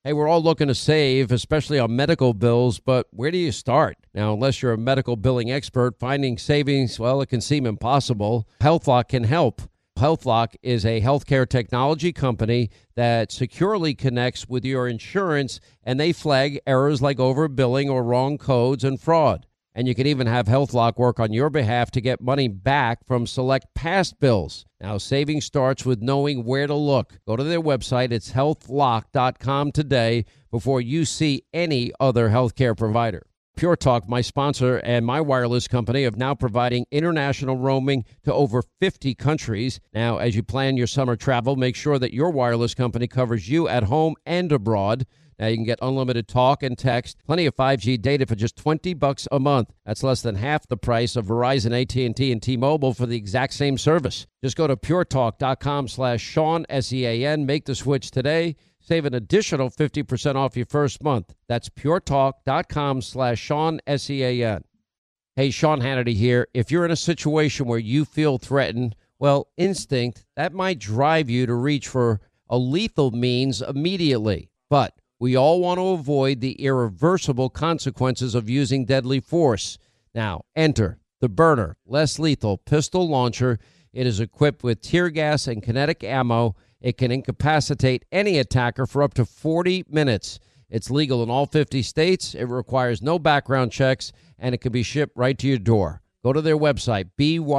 Hey, we're all looking to save, especially on medical bills, but where do you start? Now, unless you're a medical billing expert, finding savings, well, it can seem impossible. HealthLock can help. HealthLock is a healthcare technology company that securely connects with your insurance, and they flag errors like overbilling or wrong codes and fraud. And you can even have HealthLock work on your behalf to get money back from select past bills. Now, saving starts with knowing where to look. Go to their website. It's healthlock.com today before you see any other healthcare provider. Pure Talk, my sponsor and my wireless company, are now providing international roaming to over 50 countries. Now, as you plan your summer travel, make sure that your wireless company covers you at home and abroad. Now, you can get unlimited talk and text, plenty of 5G data for just $20 a month. That's less than half the price of Verizon, AT&T, and T-Mobile for the exact same service. Just go to puretalk.com/Sean, S-E-A-N. Make the switch today. Save an additional 50% off your first month. That's puretalk.com/Sean, S-E-A-N. Hey, Sean Hannity here. If you're in a situation where you feel threatened, well, instinct, that might drive you to reach for a lethal means immediately. But we all want to avoid the irreversible consequences of using deadly force. Now, enter the Byrna less lethal pistol launcher. It is equipped with tear gas and kinetic ammo. It can incapacitate any attacker for up to 40 minutes. It's legal in all 50 states. It requires no background checks, and it can be shipped right to your door. Go to their website,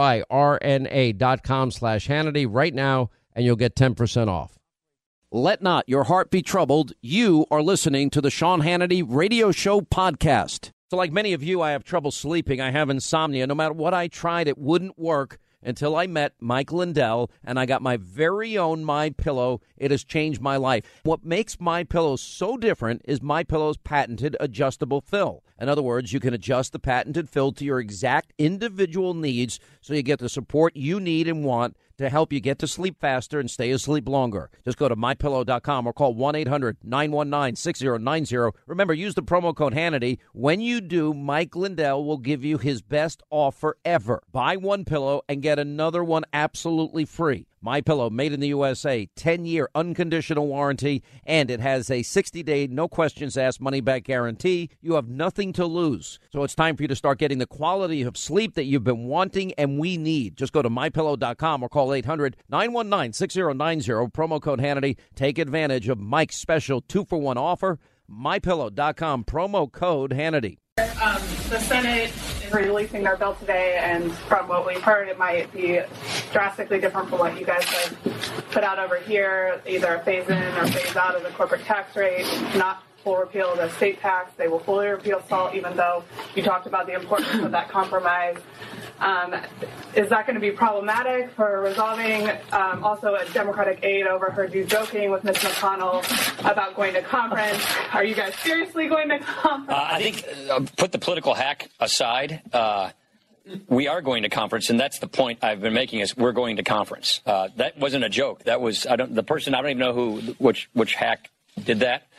byrna.com/Hannity right now, and you'll get 10% off. Let not your heart be troubled. You are listening to the Sean Hannity Radio Show podcast. So like many of you, I have trouble sleeping. I have insomnia. No matter what I tried, it wouldn't work until I met Mike Lindell, and I got my very own MyPillow. It has changed my life. What makes MyPillow so different is MyPillow's patented adjustable fill. In other words, you can adjust the patented fill to your exact individual needs so you get the support you need and want to help you get to sleep faster and stay asleep longer. Just go to MyPillow.com or call 1-800-919-6090. Remember, use the promo code Hannity. When you do, Mike Lindell will give you his best offer ever. Buy one pillow and get another one absolutely free. MyPillow, made in the USA, 10-year unconditional warranty, and it has a 60-day, no-questions-asked money-back guarantee. You have nothing to lose. So it's time for you to start getting the quality of sleep that you've been wanting and we need. Just go to MyPillow.com or call 800-919-6090, promo code Hannity. Take advantage of Mike's special 2-for-1 offer. MyPillow.com, promo code Hannity. The Senate is releasing their bill today, and from what we've heard, it might be drastically different from what you guys have put out over here, either a phase-in or phase-out of the corporate tax rate, not full repeal of the state tax. They will fully repeal SALT, even though you talked about the importance of that compromise. Is that going to be problematic for resolving? Also, a Democratic aide overheard you joking with Mitch McConnell about going to conference. Are you guys seriously going to conference? I think, put the political hack aside, we are going to conference, and that's the point I've been making is we're going to conference. That wasn't a joke. That was, I don't even know which hack did that.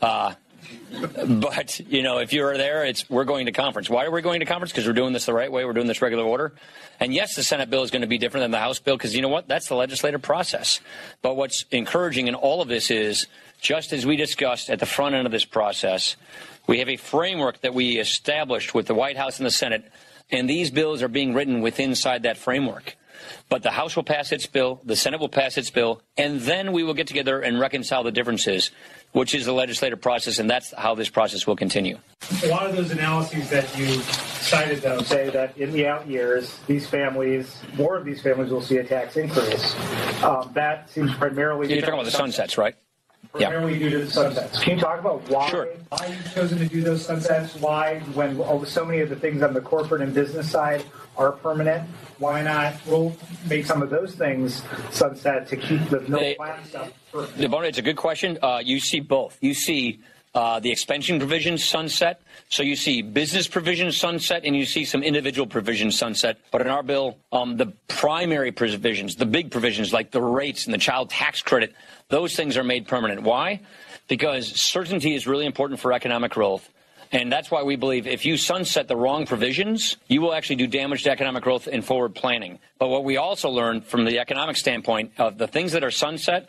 But, if you're there, we're going to conference. Why are we going to conference? Because we're doing this the right way. We're doing this regular order. And, yes, the Senate bill is going to be different than the House bill because, you know what? That's the legislative process. But what's encouraging in all of this is, just as we discussed at the front end of this process, we have a framework that we established with the White House and the Senate, and these bills are being written inside that framework. But the House will pass its bill, the Senate will pass its bill, and then we will get together and reconcile the differences, which is the legislative process, and that's how this process will continue. A lot of those analyses that you cited, though, say that in the out years, more of these families will see a tax increase. That seems primarily... You're talking about the sunsets, right? Primarily due to the sunsets. Can you talk about why you've chosen to do those sunsets? Why, when so many of the things on the corporate and business side are permanent, why not we'll make some of those things sunset to keep the middle class stuff permanent? It's a good question. You see both. You see the expansion provisions sunset. So you see business provisions sunset, and you see some individual provisions sunset. But in our bill, the primary provisions, the big provisions like the rates and the child tax credit, those things are made permanent. Why? Because certainty is really important for economic growth. And that's why we believe if you sunset the wrong provisions, you will actually do damage to economic growth and forward planning. But what we also learned from the economic standpoint of the things that are sunset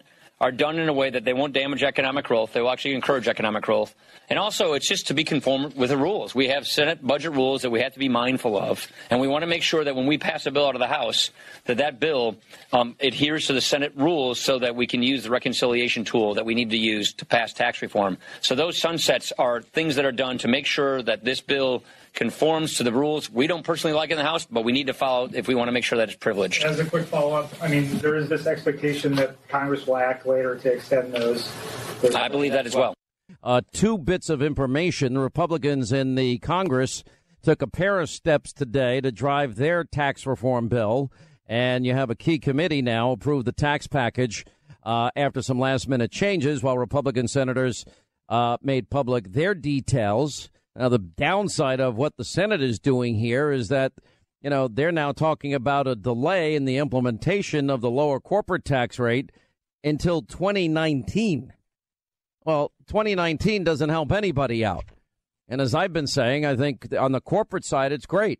are done in a way that they won't damage economic growth. They will actually encourage economic growth. And also, it's just to be conform with the rules. We have Senate budget rules that we have to be mindful of. And we want to make sure that when we pass a bill out of the House, that bill adheres to the Senate rules so that we can use the reconciliation tool that we need to use to pass tax reform. So those sunsets are things that are done to make sure that this bill conforms to the rules we don't personally like in the House, but we need to follow if we want to make sure that it's privileged. As a quick follow-up, I mean, there is this expectation that Congress will act later to extend those. I believe that as well. Two bits of information. The Republicans in the Congress took a pair of steps today to drive their tax reform bill, and you have a key committee now approve the tax package after some last-minute changes while Republican senators made public their details. Now, the downside of what the Senate is doing here is that, you know, they're now talking about a delay in the implementation of the lower corporate tax rate until 2019. Well, 2019 doesn't help anybody out. And as I've been saying, I think on the corporate side, it's great.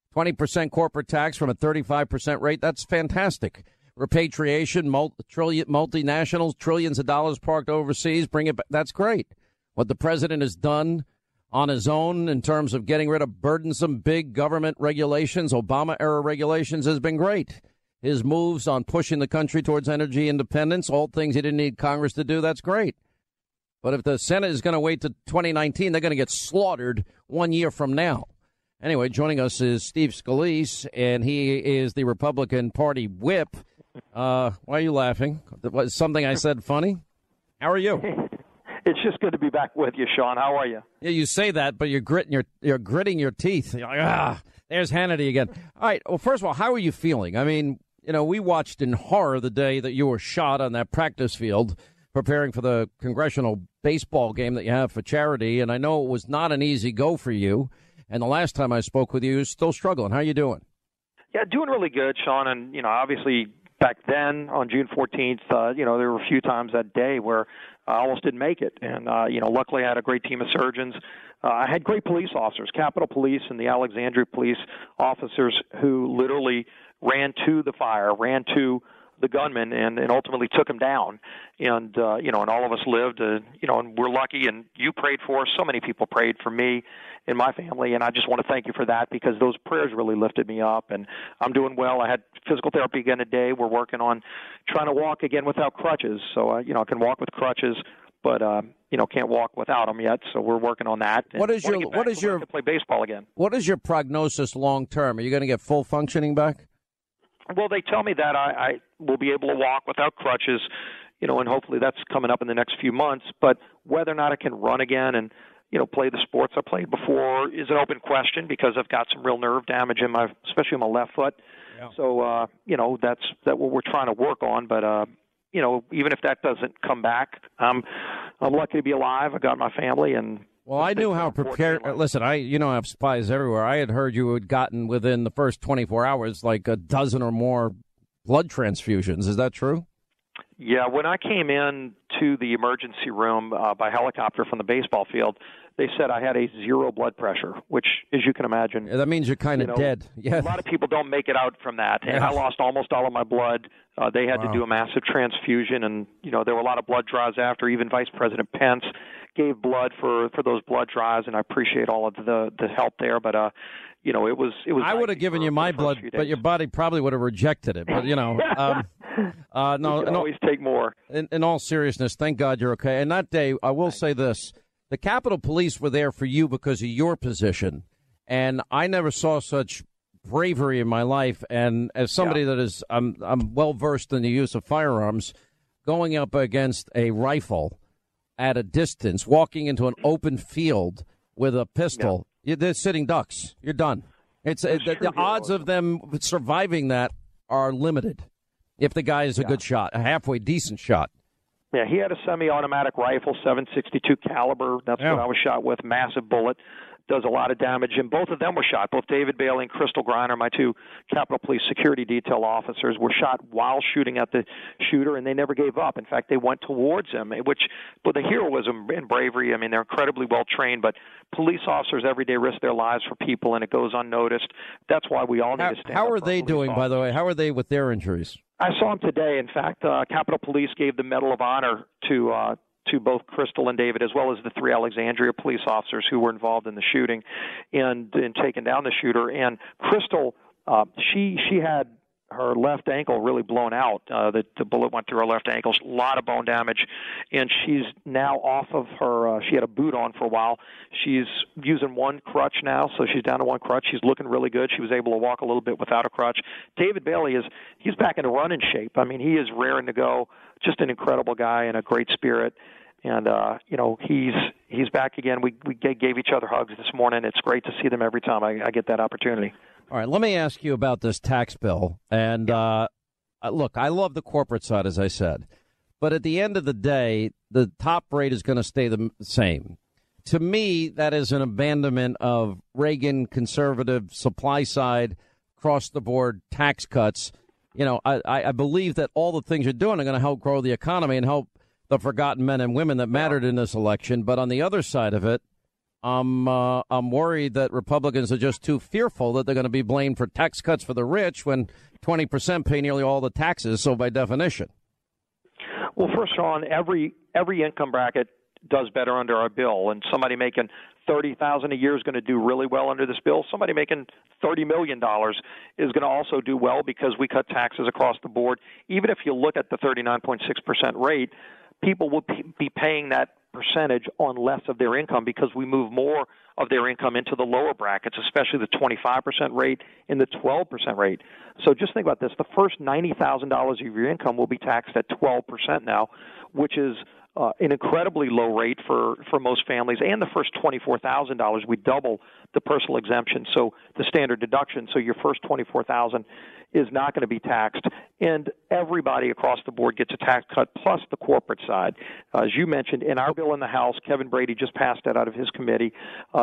20% corporate tax from a 35% rate, that's fantastic. Repatriation, multinationals, trillions of dollars parked overseas, bring it back. That's great. What the president has done on his own in terms of getting rid of burdensome big government regulations, Obama-era regulations, has been great. His moves on pushing the country towards energy independence, all things he didn't need Congress to do, that's great. But if the Senate is going to wait to 2019, they're going to get slaughtered 1 year from now. Anyway, joining us is Steve Scalise, and he is the Republican Party whip. Why are you laughing? Was something I said funny? How are you? It's just good to be back with you, Sean. How are you? Yeah, you say that, but you're gritting your teeth. You're like, there's Hannity again. All right. Well, first of all, how are you feeling? I mean, you know, we watched in horror the day that you were shot on that practice field preparing for the congressional baseball game that you have for charity, and I know it was not an easy go for you. And the last time I spoke with you, you were still struggling. How are you doing? Yeah, doing really good, Sean. And, you know, obviously back then on June 14th, you know, there were a few times that day where I almost didn't make it. And, you know, luckily I had a great team of surgeons. I had great police officers, Capitol Police and the Alexandria Police officers who literally ran to the fire, ran to the gunman, and ultimately took him down. And, you know, and all of us lived, you know, and we're lucky. And you prayed for us. So many people prayed for me and my family. And I just want to thank you for that because those prayers really lifted me up. And I'm doing well. I had physical therapy again today. We're working on trying to walk again without crutches. So, you know, I can walk with crutches, but, you know, can't walk without them yet. So we're working on that. What is your to play baseball again? What is your prognosis long term? Are you going to get full functioning back? Well, they tell me that I will be able to walk without crutches, you know, and hopefully that's coming up in the next few months. But whether or not I can run again and, you know, play the sports I played before is an open question because I've got some real nerve damage in especially in my left foot. Yeah. So, you know, that's what we're trying to work on. But, you know, even if that doesn't come back, I'm lucky to be alive. I got my family and. Well, I knew how prepared. Listen, I have spies everywhere. I had heard you had gotten within the first 24 hours like a dozen or more blood transfusions. Is that true? Yeah, when I came in to the emergency room by helicopter from the baseball field, they said I had a 0 blood pressure, which, as you can imagine, that means you're kind of dead. Yeah, a lot of people don't make it out from that, and I lost almost all of my blood. They had to do a massive transfusion, and you know there were a lot of blood draws after. Even Vice President Pence gave blood for those blood drives, and I appreciate all of the help there. But you know, it was. I would have given you my blood, but your body probably would have rejected it. But you know, no, you can always take more. In all seriousness, thank God you're okay. And that day, I will say this: the Capitol Police were there for you because of your position, and I never saw such bravery in my life. And as somebody that is, I'm well versed in the use of firearms, going up against a rifle at a distance, walking into an open field with a pistol, they're sitting ducks. You're done. The odds of them surviving that are limited if the guy is a good shot, a halfway decent shot. Yeah, he had a semi-automatic rifle, .762 caliber. That's what I was shot with, massive bullet. does a lot of damage, and both of them were shot. Both David Bailey and Crystal Griner, my two Capitol Police security detail officers, were shot while shooting at the shooter, and they never gave up. In fact, they went towards him, but the heroism and bravery, I mean, they're incredibly well trained, but police officers every day risk their lives for people, and it goes unnoticed. That's why we all need to stand up. How are they doing, by the way? How are they with their injuries? I saw them today. In fact, Capitol Police gave the Medal of Honor to both Crystal and David, as well as the three Alexandria police officers who were involved in the shooting and taking down the shooter. And Crystal, she had her left ankle really blown out. The bullet went through her left ankle, a lot of bone damage, and she's now off of her. She had a boot on for a while. She's using one crutch now, so she's down to one crutch. She's looking really good. She was able to walk a little bit without a crutch. David Bailey he's back into running shape. I mean, he is raring to go. Just an incredible guy and a great spirit. And he's back again. We gave each other hugs this morning. It's great to see them every time I get that opportunity. All right, let me ask you about this tax bill. And look, I love the corporate side, as I said. But at the end of the day, the top rate is going to stay the same. To me, that is an abandonment of Reagan conservative supply side, across-the-board tax cuts. You know, I believe that all the things you're doing are going to help grow the economy and help the forgotten men and women that mattered in this election. But on the other side of it, I'm worried that Republicans are just too fearful that they're going to be blamed for tax cuts for the rich when 20% pay nearly all the taxes. So by definition. Well, first, Sean, every income bracket does better under our bill, and somebody making $30,000 a year is going to do really well under this bill. Somebody making $30 million is going to also do well because we cut taxes across the board. Even if you look at the 39.6% rate, people will be paying that percentage on less of their income because we move more of their income into the lower brackets, especially the 25% rate and the 12% rate. So just think about this. The first $90,000 of your income will be taxed at 12% now, which is an incredibly low rate for most families. And the first $24,000, we double the personal exemption, so the standard deduction. So your first $24,000 is not going to be taxed. And everybody across the board gets a tax cut, plus the corporate side. As you mentioned, in our bill in the House, Kevin Brady just passed that out of his committee,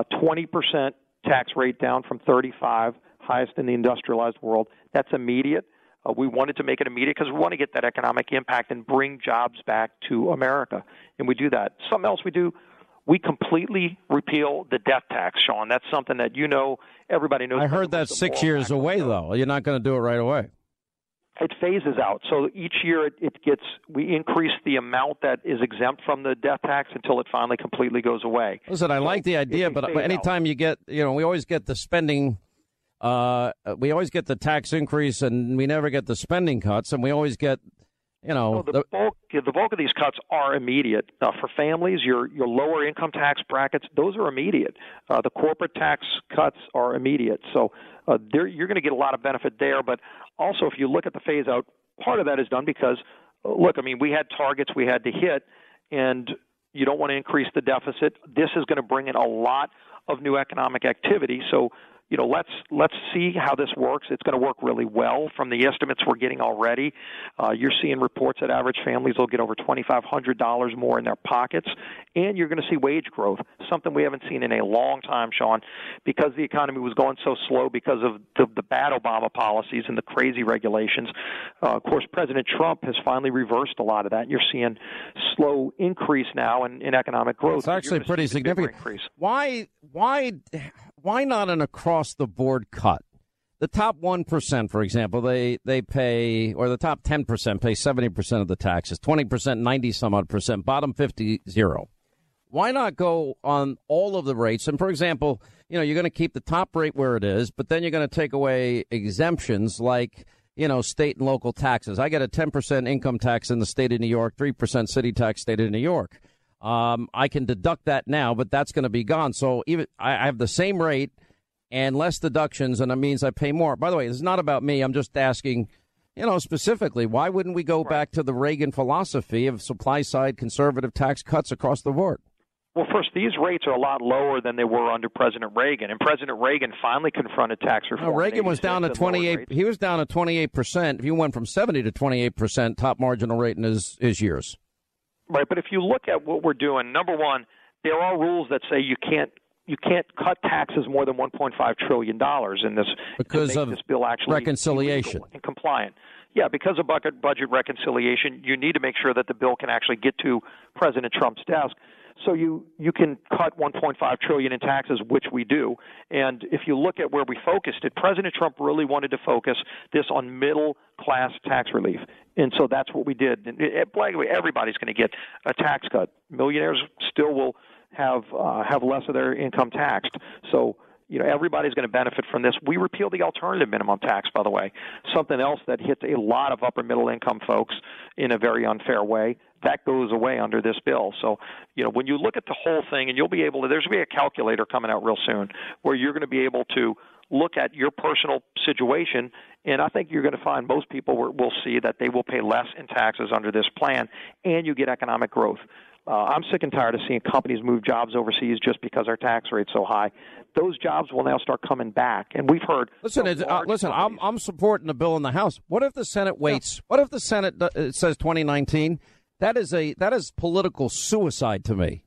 20% tax rate down from 35%, highest in the industrialized world. That's immediate. We wanted to make it immediate because we want to get that economic impact and bring jobs back to America. And we do that. Something else we do, we completely repeal the death tax, Sean. That's something that everybody knows. I heard that's 6 years away, though. You're not going to do it right away. It phases out. So each year we increase the amount that is exempt from the death tax until it finally completely goes away. Listen, I like the idea, but anytime you get, we always get the spending. We always get the tax increase, and we never get the spending cuts, and we always get, the bulk of these cuts are immediate. For families, your lower income tax brackets, those are immediate. The corporate tax cuts are immediate. So you're going to get a lot of benefit there. But also, if you look at the phase out, part of that is done because, we had targets we had to hit, and you don't want to increase the deficit. This is going to bring in a lot of new economic activity. So let's see how this works. It's going to work really well from the estimates we're getting already. You're seeing reports that average families will get over $2,500 more in their pockets, and you're going to see wage growth, something we haven't seen in a long time, Sean, because the economy was going so slow because of the bad Obama policies and the crazy regulations. Of course, President Trump has finally reversed a lot of that. You're seeing slow increase now in economic growth. It's actually pretty significant. Why not an across-the-board cut? The top 1%, for example, they pay, or the top 10% pay 70% of the taxes, 20%, 90-some-odd%, bottom 50, 0. Why not go on all of the rates? And, for example, you're going to keep the top rate where it is, but then you're going to take away exemptions like, state and local taxes. I get a 10% income tax in the state of New York, 3% city tax state of New York. I can deduct that now, but that's going to be gone. So even I have the same rate and less deductions, and it means I pay more. By the way, it's not about me. I'm just asking, specifically, why wouldn't we go back to the Reagan philosophy of supply-side conservative tax cuts across the board? Well, first, these rates are a lot lower than they were under President Reagan, and President Reagan finally confronted tax reform. No, Reagan was down to 28. He was down to 28%. If you went from 70 to 28% top marginal rate in his years. Right, but if you look at what we're doing, number one, there are rules that say you can't you can't cut taxes more than $1.5 trillion in this because of this bill actually reconciliation and compliant. Yeah, because of budget reconciliation, you need to make sure that the bill can actually get to President Trump's desk. So you can cut $1.5 trillion in taxes, which we do. And if you look at where we focused it, President Trump really wanted to focus this on middle-class tax relief. And so that's what we did. And blankly, everybody's going to get a tax cut. Millionaires still will have less of their income taxed. So everybody's going to benefit from this. We repealed the alternative minimum tax, by the way, something else that hits a lot of upper middle income folks in a very unfair way. That goes away under this bill. So, when you look at the whole thing, and there's going to be a calculator coming out real soon where you're going to be able to look at your personal situation, and I think you're going to find most people will see that they will pay less in taxes under this plan, and you get economic growth. I'm sick and tired of seeing companies move jobs overseas just because our tax rate's so high. Those jobs will now start coming back, and we've heard. Listen, I'm supporting the bill in the House. What if the Senate waits? Yeah. What if the Senate says 2019? That is political suicide to me.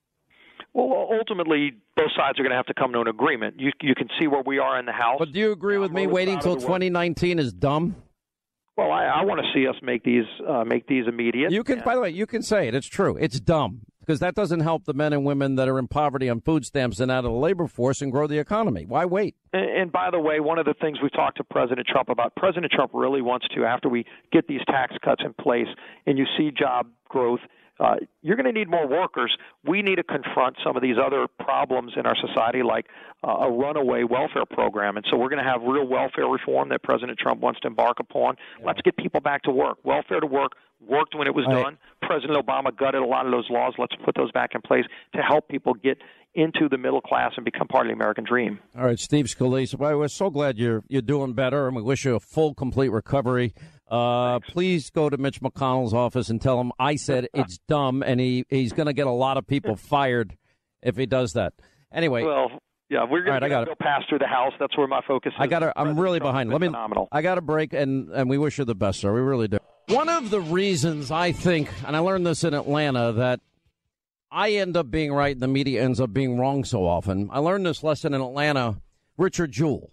Well, ultimately, both sides are going to have to come to an agreement. You can see where we are in the House. But do you agree with me? Waiting until 2019 is dumb. Well, I want to see us make these immediate. You can, by the way, you can say it. It's true. It's dumb because that doesn't help the men and women that are in poverty on food stamps and out of the labor force and grow the economy. Why wait? And by the way, one of the things we've talked to President Trump about, President Trump really wants to, after we get these tax cuts in place and you see job growth, you're going to need more workers. We need to confront some of these other problems in our society, like a runaway welfare program. And so we're going to have real welfare reform that President Trump wants to embark upon. Yeah. Let's get people back to work. Welfare to work worked when it was done. President Obama gutted a lot of those laws. Let's put those back in place to help people get into the middle class and become part of the American dream. All right, Steve Scalise, well, we're so glad you're doing better, and we wish you a full, complete recovery. Please go to Mitch McConnell's office and tell him I said it's dumb, and he's going to get a lot of people fired if he does that. Anyway. Well, yeah, we're going to go pass through the House. That's where my focus is. I'm really behind. I got a break, and we wish you the best, sir. We really do. One of the reasons I think, and I learned this in Atlanta, that I end up being right and the media ends up being wrong so often. I learned this lesson in Atlanta. Richard Jewell,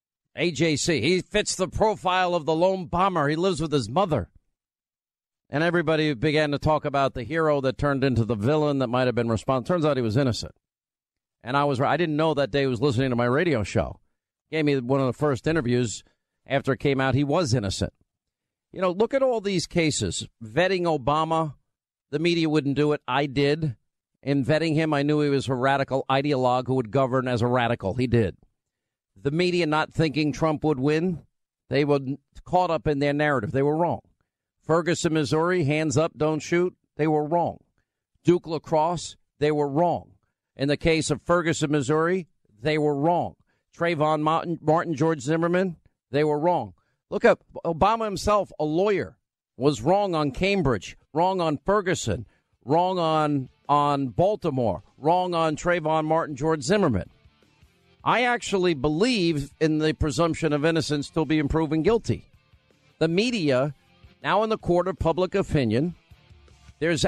AJC. He fits the profile of the lone bomber. He lives with his mother. And everybody began to talk about the hero that turned into the villain that might have been responsible. Turns out he was innocent. And I was right. I didn't know that day he was listening to my radio show. Gave me one of the first interviews after it came out. He was innocent. Look at all these cases. Vetting Obama, the media wouldn't do it. I did. In vetting him, I knew he was a radical ideologue who would govern as a radical. He did. The media not thinking Trump would win, they were caught up in their narrative. They were wrong. Ferguson, Missouri, hands up, don't shoot. They were wrong. Duke lacrosse, they were wrong. In the case of Ferguson, Missouri, they were wrong. Trayvon Martin, George Zimmerman, they were wrong. Look up Obama himself, a lawyer, was wrong on Cambridge, wrong on Ferguson, wrong on Baltimore, wrong on Trayvon Martin, George Zimmerman. I actually believe in the presumption of innocence till being proven guilty. The media, now in the court of public opinion, there's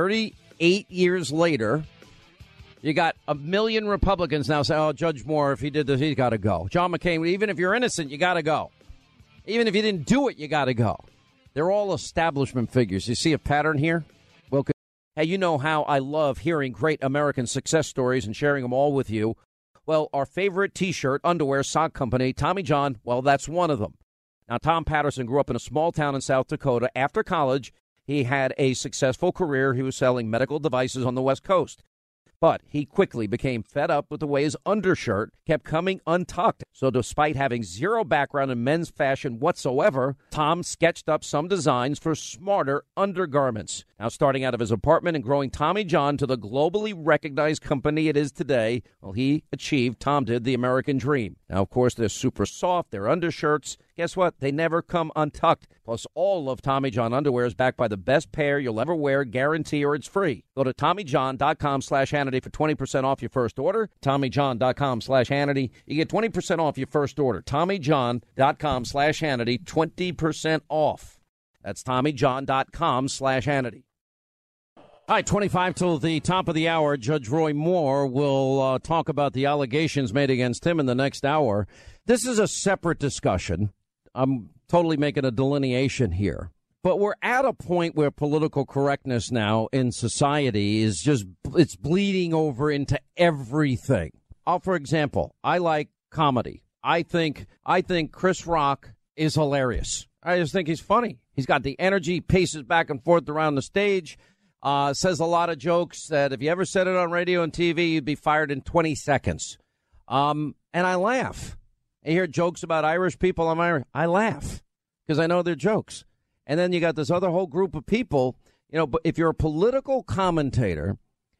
38 years later, you got a million Republicans now say, oh, Judge Moore, if he did this, he's got to go. John McCain, even if you're innocent, you got to go. Even if you didn't do it, you got to go. They're all establishment figures. You see a pattern here? Well, hey, you know how I love hearing great American success stories and sharing them all with you. Well, our favorite T-shirt, underwear, sock company, Tommy John, well, that's one of them. Now, Tom Patterson grew up in a small town in South Dakota. After college, he had a successful career. He was selling medical devices on the West Coast. But he quickly became fed up with the way his undershirt kept coming untucked. So despite having zero background in men's fashion whatsoever, Tom sketched up some designs for smarter undergarments. Now, starting out of his apartment and growing Tommy John to the globally recognized company it is today, well, he achieved, Tom did, the American dream. Now, of course, they're super soft. They're undershirts. Guess what? They never come untucked. Plus, all of Tommy John underwear is backed by the best pair you'll ever wear, guarantee, or it's free. Go to TommyJohn.com/Hannity for 20% off your first order. TommyJohn.com/Hannity. You get 20% off your first order. TommyJohn.com/Hannity, 20% off. That's TommyJohn.com/Hannity. All right, 25 till the top of the hour. Judge Roy Moore will talk about the allegations made against him in the next hour. This is a separate discussion. I'm totally making a delineation here. But we're at a point where political correctness now in society is just, it's bleeding over into everything. For example, I like comedy. I think Chris Rock is hilarious. I just think he's funny. He's got the energy, paces back and forth around the stage, says a lot of jokes that if you ever said it on radio and TV, you'd be fired in 20 seconds. And I laugh. I hear jokes about Irish people. I'm Irish. I laugh because I know they're jokes. And then you got this other whole group of people, but if you're a political commentator,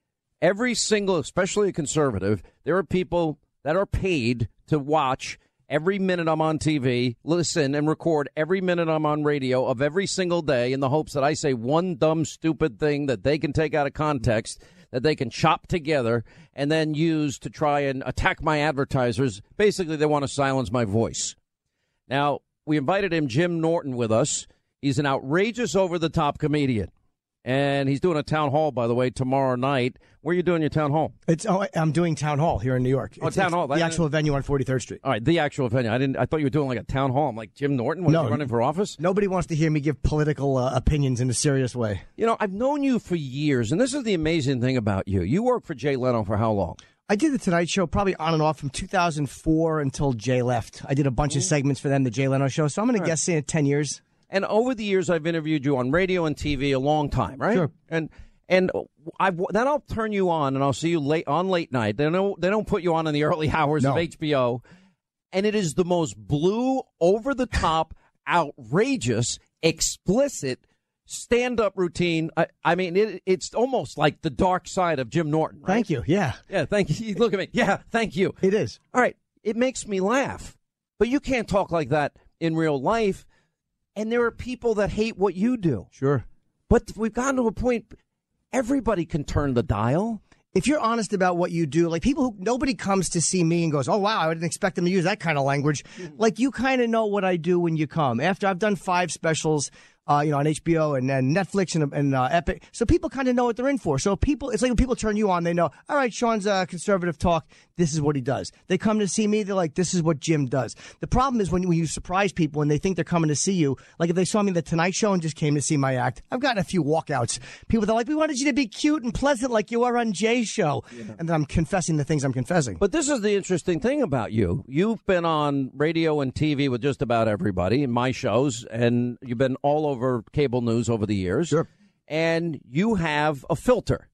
every single, especially a conservative, there are people that are paid to watch every minute I'm on TV, listen and record every minute I'm on radio of every single day in the hopes that I say one dumb, stupid thing that they can take out of context, that they can chop together and then use to try and attack my advertisers. Basically, they want to silence my voice. Now, we invited Jim Norton, with us. He's an outrageous, over-the-top comedian. And he's doing a town hall, by the way, tomorrow night. Where are you doing your town hall? I'm doing town hall here in New York. Town hall. The actual venue on 43rd Street. All right, the actual venue. I thought you were doing like a town hall. I'm like, Jim Norton? Was he running for office? Nobody wants to hear me give political opinions in a serious way. I've known you for years, and this is the amazing thing about you. You worked for Jay Leno for how long? I did the Tonight Show probably on and off from 2004 until Jay left. I did a bunch of segments for them, the Jay Leno Show. So I'm going to guess 10 years. And over the years, I've interviewed you on radio and TV a long time, right? Sure. And then I'll turn you on, and I'll see you late night. They don't put you on in the early hours of HBO, and it is the most blue, over-the-top, outrageous, explicit stand-up routine. I mean, it's almost like the dark side of Jim Norton. Right? Thank you. Yeah. Yeah. Thank you. Look at me. Yeah. Thank you. It is. All right. It makes me laugh, but you can't talk like that in real life. And there are people that hate what you do. Sure. But we've gotten to a point, everybody can turn the dial. If you're honest about what you do, like nobody comes to see me and goes, oh, wow, I didn't expect them to use that kind of language. Like, you kind of know what I do when you come. After I've done 5 specials, on HBO and Netflix and Epic. So people kind of know what they're in for. So it's like when people turn you on, they know, all right, Sean's conservative talk. This is what he does. They come to see me. They're like, this is what Jim does. The problem is when you surprise people and they think they're coming to see you. Like if they saw me at the Tonight Show and just came to see my act, I've gotten a few walkouts. People that are like, we wanted you to be cute and pleasant like you are on Jay's show. Yeah. And then I'm confessing the things I'm confessing. But this is the interesting thing about you. You've been on radio and TV with just about everybody in my shows, and you've been all over cable news over the years. Sure. And you have a filter.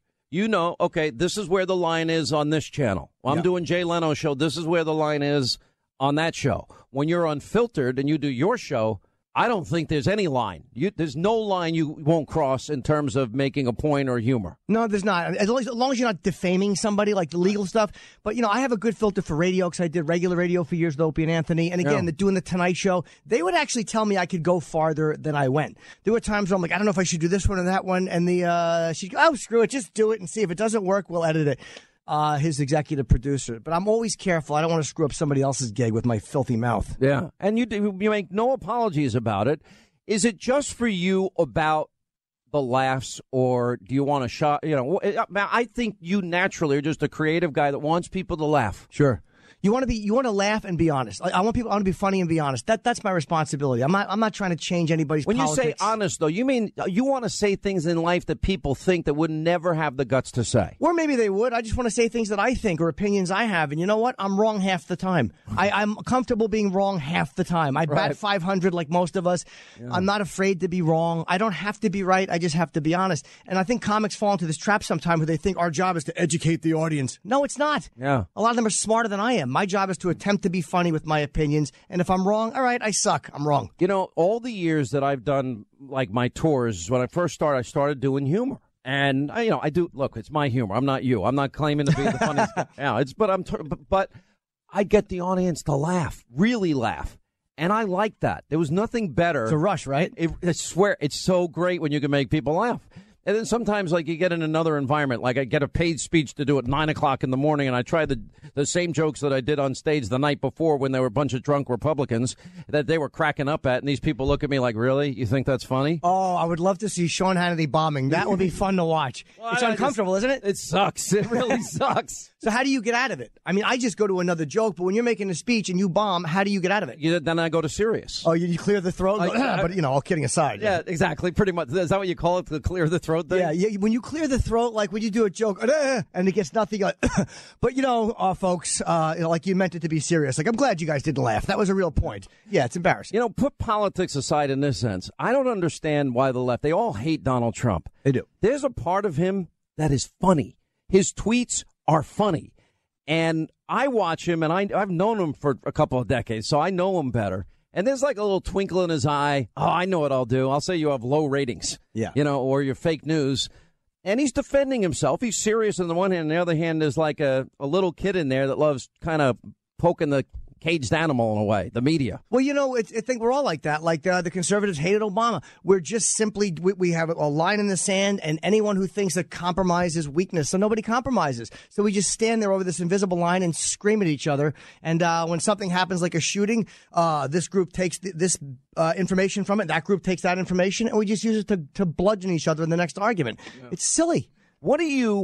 Okay, this is where the line is on this channel. I'm doing Jay Leno show. This is where the line is on that show. When you're unfiltered and you do your show, I don't think there's any line. There's no line you won't cross in terms of making a point or humor. No, there's not. As long as you're not defaming somebody, like the legal stuff. But, I have a good filter for radio because I did regular radio for years with Opie and Anthony. And again, doing the Tonight Show, they would actually tell me I could go farther than I went. There were times where I'm like, I don't know if I should do this one or that one. And she'd go, oh, screw it, just do it and see. If it doesn't work, we'll edit it. His executive producer. But I'm always careful. I don't want to screw up somebody else's gig with my filthy mouth. Yeah. And you make no apologies about it. Is it just for you about the laughs, or do you want to shot? I think you naturally are just a creative guy that wants people to laugh. Sure. You want to laugh and be honest. I want to be funny and be honest. That's my responsibility. I'm not trying to change anybody's politics. When you say honest, though, you mean you want to say things in life that people think that would never have the guts to say. Or maybe they would. I just want to say things that I think or opinions I have. And you know what? I'm wrong half the time. I'm comfortable being wrong half the time. I bat 500 like most of us. Yeah. I'm not afraid to be wrong. I don't have to be right. I just have to be honest. And I think comics fall into this trap sometimes where they think our job is to educate the audience. No, it's not. Yeah. A lot of them are smarter than I am. My job is to attempt to be funny with my opinions. And if I'm wrong, all right, I suck. I'm wrong. All the years that I've done, like my tours, when I first started, I started doing humor. And, I do, look, it's my humor. I'm not you. I'm not claiming to be the funniest guy. Yeah, but I get the audience to laugh, really laugh. And I like that. There was nothing better. It's a rush, right? I swear, it's so great when you can make people laugh. And then sometimes, like, you get in another environment. Like, I get a paid speech to do at 9 o'clock in the morning, and I try the same jokes that I did on stage the night before when there were a bunch of drunk Republicans that they were cracking up at. And these people look at me like, really? You think that's funny? Oh, I would love to see Sean Hannity bombing. That would be fun to watch. Well, it's uncomfortable, isn't it? It sucks. It really sucks. So how do you get out of it? I mean, I just go to another joke, but when you're making a speech and you bomb, how do you get out of it? Then I go to serious. Oh, you clear the throat? But, all kidding aside. Yeah, exactly. Pretty much. Is that what you call it, the clear the throat thing? Yeah, when you clear the throat, like when you do a joke, and it gets nothing. But, folks, like you meant it to be serious. Like, I'm glad you guys didn't laugh. That was a real point. Yeah, it's embarrassing. Put politics aside in this sense. I don't understand why the left, they all hate Donald Trump. They do. There's a part of him that is funny. His tweets are funny. And I watch him, and I've known him for a couple of decades, so I know him better. And there's like a little twinkle in his eye. Oh, I know what I'll do. I'll say you have low ratings, or you're fake news. And he's defending himself. He's serious on the one hand. On the other hand, there's like a little kid in there that loves kind of poking the caged animal in a way, the media. Well, I think we're all like that. Like the conservatives hated Obama. We're just simply, we have a line in the sand, and anyone who thinks that compromise is weakness, so nobody compromises. So we just stand there over this invisible line and scream at each other. And when something happens like a shooting, this group takes this information from it, that group takes that information, and we just use it to bludgeon each other in the next argument. Yeah. It's silly. What do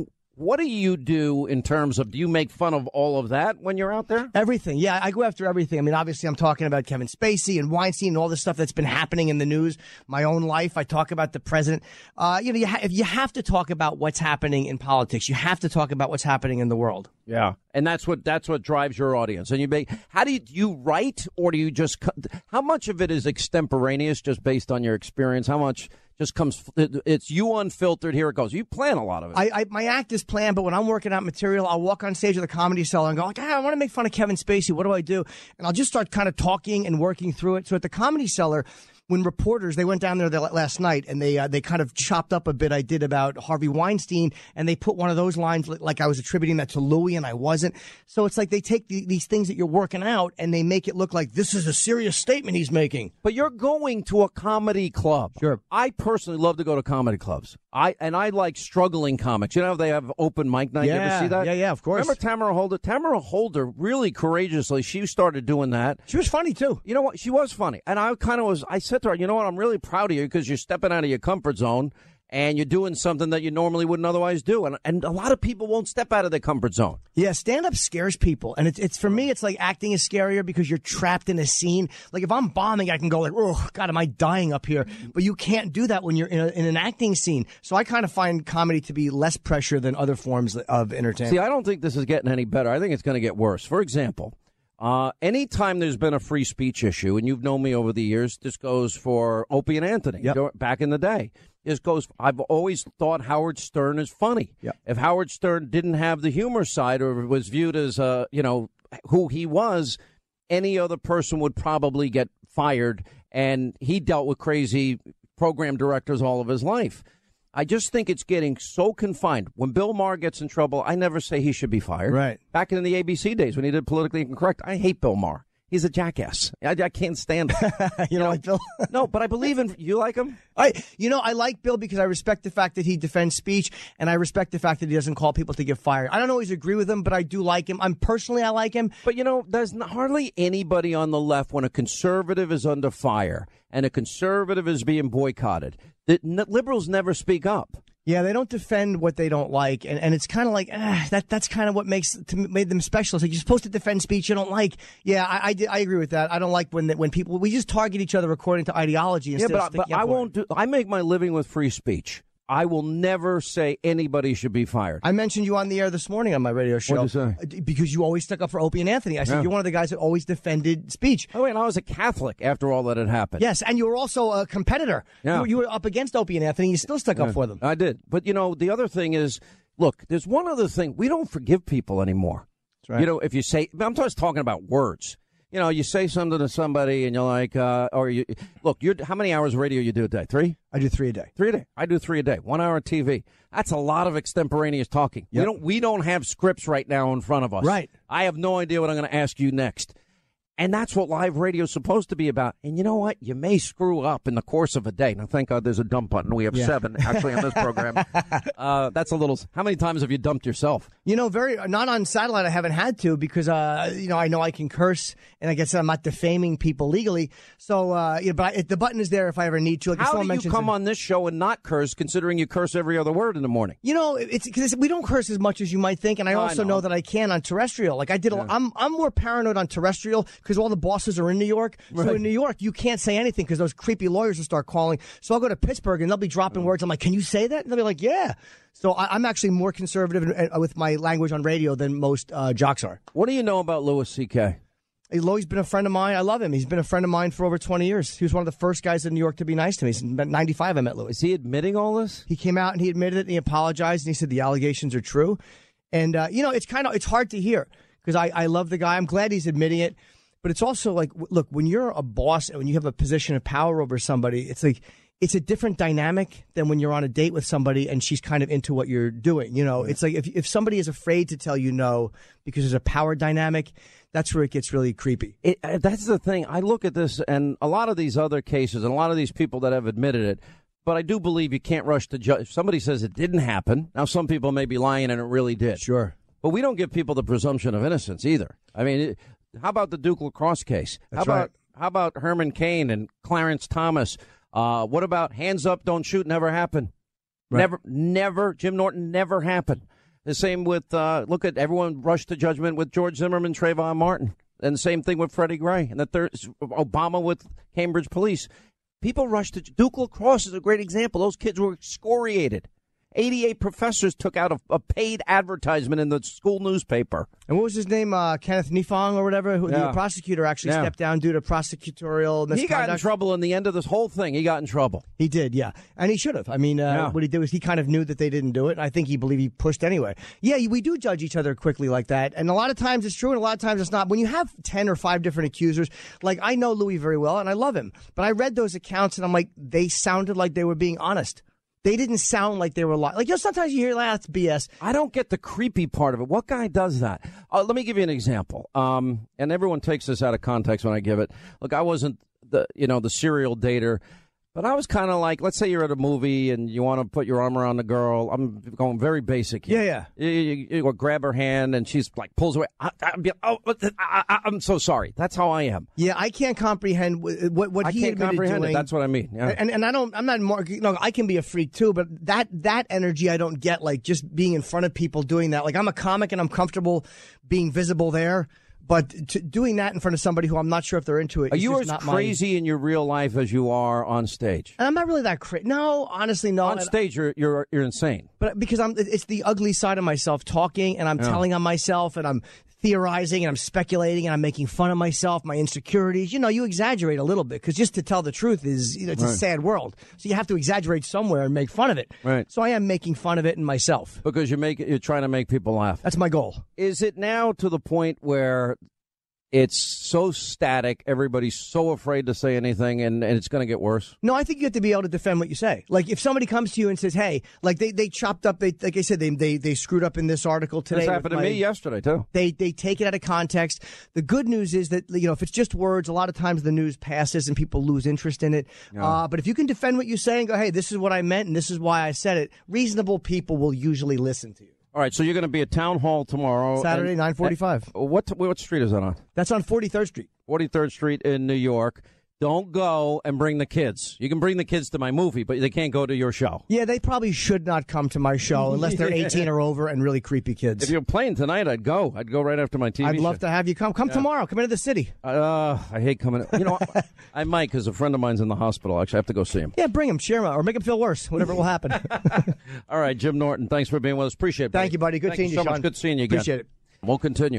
you do in terms of, do you make fun of all of that when you're out there? Everything. Yeah, I go after everything. I mean, obviously, I'm talking about Kevin Spacey and Weinstein and all this stuff that's been happening in the news. My own life. I talk about the president. If you have to talk about what's happening in politics, you have to talk about what's happening in the world. Yeah, and that's what drives your audience. And how do you write, or do you just? How much of it is extemporaneous, just based on your experience? How much just comes? It's you unfiltered. Here it goes. You plan a lot of it. My act is planned, but when I'm working out material, I'll walk on stage at the Comedy Cellar and go, I want to make fun of Kevin Spacey. What do I do? And I'll just start kind of talking and working through it. So at the Comedy Cellar, when reporters, they went down there last night and they kind of chopped up a bit I did about Harvey Weinstein, and they put one of those lines like I was attributing that to Louis, and I wasn't. So it's like they take these things that you're working out and they make it look like this is a serious statement he's making. But you're going to a comedy club. Sure. I personally love to go to comedy clubs. I like struggling comics. They have open mic night. Yeah. You ever see that? Yeah, of course. Remember Tamara Holder? Tamara Holder really courageously, she started doing that. She was funny, too. You know what? She was funny. And I said to her, you know what? I'm really proud of you because you're stepping out of your comfort zone and you're doing something that you normally wouldn't otherwise do. And a lot of people won't step out of their comfort zone. Yeah, stand-up scares people. And it's for me, it's like acting is scarier because you're trapped in a scene. Like if I'm bombing, I can go like, oh, God, am I dying up here? But you can't do that when you're in an acting scene. So I kind of find comedy to be less pressure than other forms of entertainment. See, I don't think this is getting any better. I think it's going to get worse. For example, anytime there's been a free speech issue, and you've known me over the years, this goes for Opie and Anthony. Yep. Back in the day. I've always thought Howard Stern is funny. Yep. If Howard Stern didn't have the humor side or was viewed as, who he was, any other person would probably get fired. And he dealt with crazy program directors all of his life. I just think it's getting so confined. When Bill Maher gets in trouble, I never say he should be fired. Right. Back in the ABC days when he did Politically Incorrect, I hate Bill Maher. He's a jackass. I can't stand him. You know, like Bill? No, but I believe in. You like him? I like Bill because I respect the fact that he defends speech, and I respect the fact that he doesn't call people to get fired. I don't always agree with him, but I do like him. I like him. But, there's hardly anybody on the left when a conservative is under fire and a conservative is being boycotted. The liberals never speak up. Yeah, they don't defend what they don't like, and it's kind of like that's kind of what made them special. It's like you're supposed to defend speech you don't like. Yeah, I agree with that. I don't like when people we just target each other according to ideology. Yeah, but I won't. I make my living with free speech. I will never say anybody should be fired. I mentioned you on the air this morning on my radio show. What did you say? Because you always stuck up for Opie and Anthony. I said you're one of the guys that always defended speech. Oh, and I was a Catholic after all that had happened. Yes, and you were also a competitor. Yeah. You were up against Opie and Anthony. You still stuck up for them. I did. But, the other thing is, look, there's one other thing. We don't forgive people anymore. That's right. If you say, I'm just talking about words. You say something to somebody and you're like, how many hours of radio you do a day? 3? I do 3 a day. 3 a day. I do 3 a day. 1 hour of TV. That's a lot of extemporaneous talking. Yep. We don't have scripts right now in front of us. Right. I have no idea what I'm going to ask you next. And that's what live radio is supposed to be about. And you know what? You may screw up in the course of a day. Now, thank God there's a dump button. We have 7 actually on this program. That's a little. How many times have you dumped yourself? Not on satellite. I haven't had to because I know I can curse, and I guess I'm not defaming people legally. So but the button is there if I ever need to. Like how do you come on this show and not curse, considering you curse every other word in the morning? It's because we don't curse as much as you might think, and I also know that I can on terrestrial. Like I did. I'm more paranoid on terrestrial because all the bosses are in New York. So in New York, you can't say anything because those creepy lawyers will start calling. So I'll go to Pittsburgh and they'll be dropping words. I'm like, can you say that? And they'll be like, yeah. So I'm actually more conservative with my language on radio than most jocks are. What do you know about Louis C.K.? He's been a friend of mine. I love him. He's been a friend of mine for over 20 years. He was one of the first guys in New York to be nice to me. In 95, I met Louis. Is he admitting all this? He came out and he admitted it and he apologized and he said the allegations are true. And, it's hard to hear because I love the guy. I'm glad he's admitting it. But it's also like, look, when you're a boss and when you have a position of power over somebody, it's like it's a different dynamic than when you're on a date with somebody and she's kind of into what you're doing. It's like if somebody is afraid to tell you no because there's a power dynamic, that's where it gets really creepy. That's the thing. I look at this and a lot of these other cases and a lot of these people that have admitted it. But I do believe you can't rush to judge. If somebody says it didn't happen, now some people may be lying and it really did. Sure. But we don't give people the presumption of innocence either. I mean, how about the Duke Lacrosse case? How about Herman Cain and Clarence Thomas? What about hands up, don't shoot, never happened? Right. Never. Jim Norton never happened. The same with, look at everyone rushed to judgment with George Zimmerman, Trayvon Martin. And the same thing with Freddie Gray. And Obama with Cambridge Police. People rushed to Duke Lacrosse is a great example. Those kids were excoriated. 88 professors took out a paid advertisement in the school newspaper. And what was his name? Kenneth Nifong or whatever? The prosecutor actually stepped down due to prosecutorial misconduct. He got in trouble in the end of this whole thing. He got in trouble. He did, yeah. And he should have. I mean, what he did was he kind of knew that they didn't do it. And I think he believed he pushed anyway. Yeah, we do judge each other quickly like that. And a lot of times it's true and a lot of times it's not. When you have 10 or 5 different accusers, like I know Louis very well and I love him. But I read those accounts and I'm like, they sounded like they were being honest. They didn't sound like they were lying. Like, sometimes you hear, that's BS. I don't get the creepy part of it. What guy does that? Let me give you an example. And everyone takes this out of context when I give it. Look, I wasn't the serial dater. But I was kind of like, let's say you're at a movie and you want to put your arm around the girl. I'm going very basic here. Yeah. You grab her hand and she's like pulls away. I'm so sorry. That's how I am. Yeah, I can't comprehend what he admitted doing. That's what I mean. Yeah. And I'm not more. I can be a freak too, but that energy I don't get. Like just being in front of people doing that. Like I'm a comic and I'm comfortable being visible there. But doing that in front of somebody who I'm not sure if they're into it. Are you as crazy in your real life as you are on stage? And I'm not really that crazy. No, honestly, no. On stage, you're insane. But because it's the ugly side of myself talking, and I'm telling on myself, and I'm theorizing, and I'm speculating, and I'm making fun of myself, my insecurities. You exaggerate a little bit because just to tell the truth is it's a sad world. So you have to exaggerate somewhere and make fun of it. Right. So I am making fun of it in myself because you're trying to make people laugh. That's my goal. Is it now to the point where it's so static, everybody's so afraid to say anything, and it's going to get worse? No, I think you have to be able to defend what you say. Like, if somebody comes to you and says, hey, like they chopped up, like I said, they screwed up in this article today. This happened to me yesterday, too. They take it out of context. The good news is that, if it's just words, a lot of times the news passes and people lose interest in it. Yeah. But if you can defend what you say and go, hey, this is what I meant and this is why I said it, reasonable people will usually listen to you. All right, so you're going to be at Town Hall tomorrow. Saturday, 9:45. What street is that on? That's on 43rd Street. 43rd Street in New York. Don't go and bring the kids. You can bring the kids to my movie, but they can't go to your show. Yeah, they probably should not come to my show unless they're 18 or over and really creepy kids. If you're playing tonight, I'd go. I'd go right after my TV I'd love to have you come. Come tomorrow. Come into the city. I hate coming. I might because a friend of mine's in the hospital. Actually, I have to go see him. Yeah, bring him. Cheer him up. Or make him feel worse. Whatever will happen. All right, Jim Norton, thanks for being with us. Appreciate it, buddy. Thank you, buddy. Good seeing you, so Sean. much. Good seeing you again. Appreciate it. We'll continue.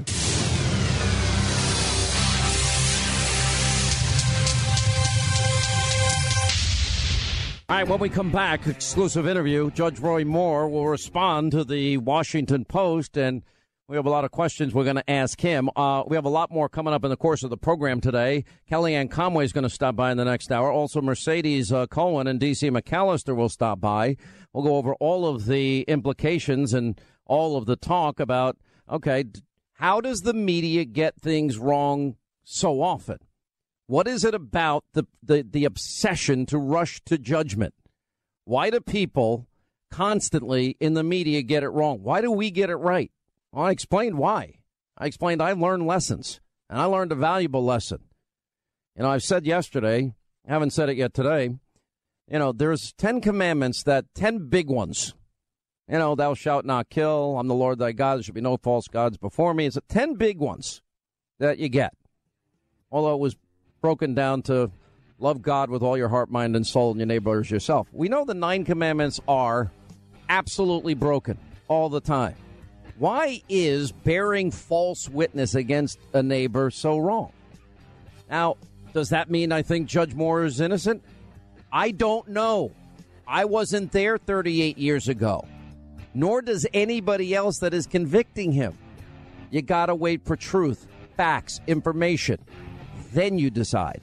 All right, when we come back, exclusive interview. Judge Roy Moore will respond to the Washington Post, and we have a lot of questions we're going to ask him. We have a lot more coming up in the course of the program today. Kellyanne Conway is going to stop by in the next hour. Also, Mercedes Cohen and D.C. McAllister will stop by. We'll go over all of the implications and all of the talk about, okay, how does the media get things wrong so often? What is it about the obsession to rush to judgment? Why do people constantly in the media get it wrong? Why do we get it right? Well, I explained why. I explained I learned lessons, and I learned a valuable lesson. I've said yesterday, I haven't said it yet today, there's 10 commandments, 10 big ones. Thou shalt not kill. I'm the Lord thy God. There should be no false gods before me. It's 10 big ones that you get. Although it was broken down to love God with all your heart, mind, and soul, and your neighbor as yourself. We know the 9 commandments are absolutely broken all the time. Why is bearing false witness against a neighbor so wrong? Now, does that mean I think Judge Moore is innocent? I don't know. I wasn't there 38 years ago. Nor does anybody else that is convicting him. You got to wait for truth, facts, information. Then you decide.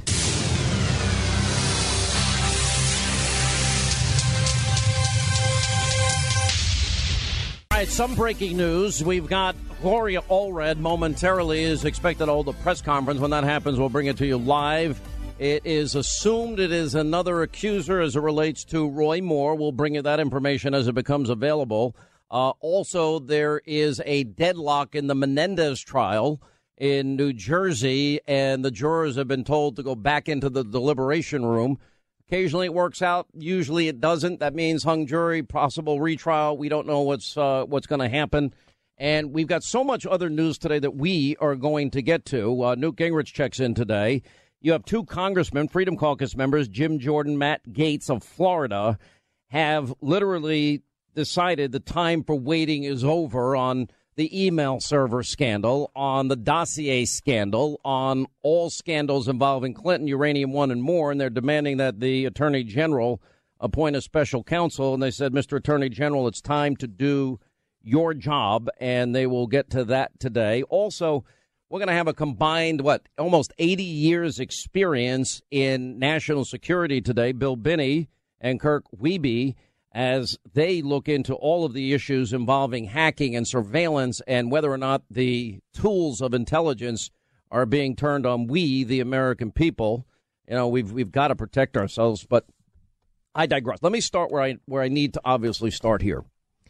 All right, some breaking news. We've got Gloria Allred momentarily is expected to hold a press conference. When that happens, we'll bring it to you live. It is assumed it is another accuser as it relates to Roy Moore. We'll bring you that information as it becomes available. Also, there is a deadlock in the Menendez trial in New Jersey, and the jurors have been told to go back into the deliberation room. Occasionally it works out. Usually it doesn't. That means hung jury, possible retrial. We don't know what's going to happen. And we've got so much other news today that we are going to get to. Newt Gingrich checks in today. You have 2 congressmen, Freedom Caucus members, Jim Jordan, Matt Gaetz of Florida, have literally decided the time for waiting is over on the email server scandal, on the dossier scandal, on all scandals involving Clinton, Uranium One, and more. And they're demanding that the Attorney General appoint a special counsel. And they said, Mr. Attorney General, it's time to do your job. And they will get to that today. Also, we're going to have a combined, almost 80 years experience in national security today. Bill Binney and Kirk Wiebe, as they look into all of the issues involving hacking and surveillance and whether or not the tools of intelligence are being turned on we, the American people. We've got to protect ourselves, but I digress. Let me start where I need to obviously start here.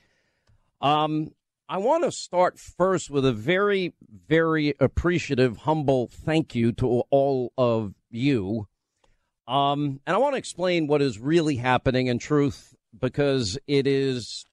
I want to start first with a very, very appreciative, humble thank you to all of you. And I want to explain what is really happening in truth, because this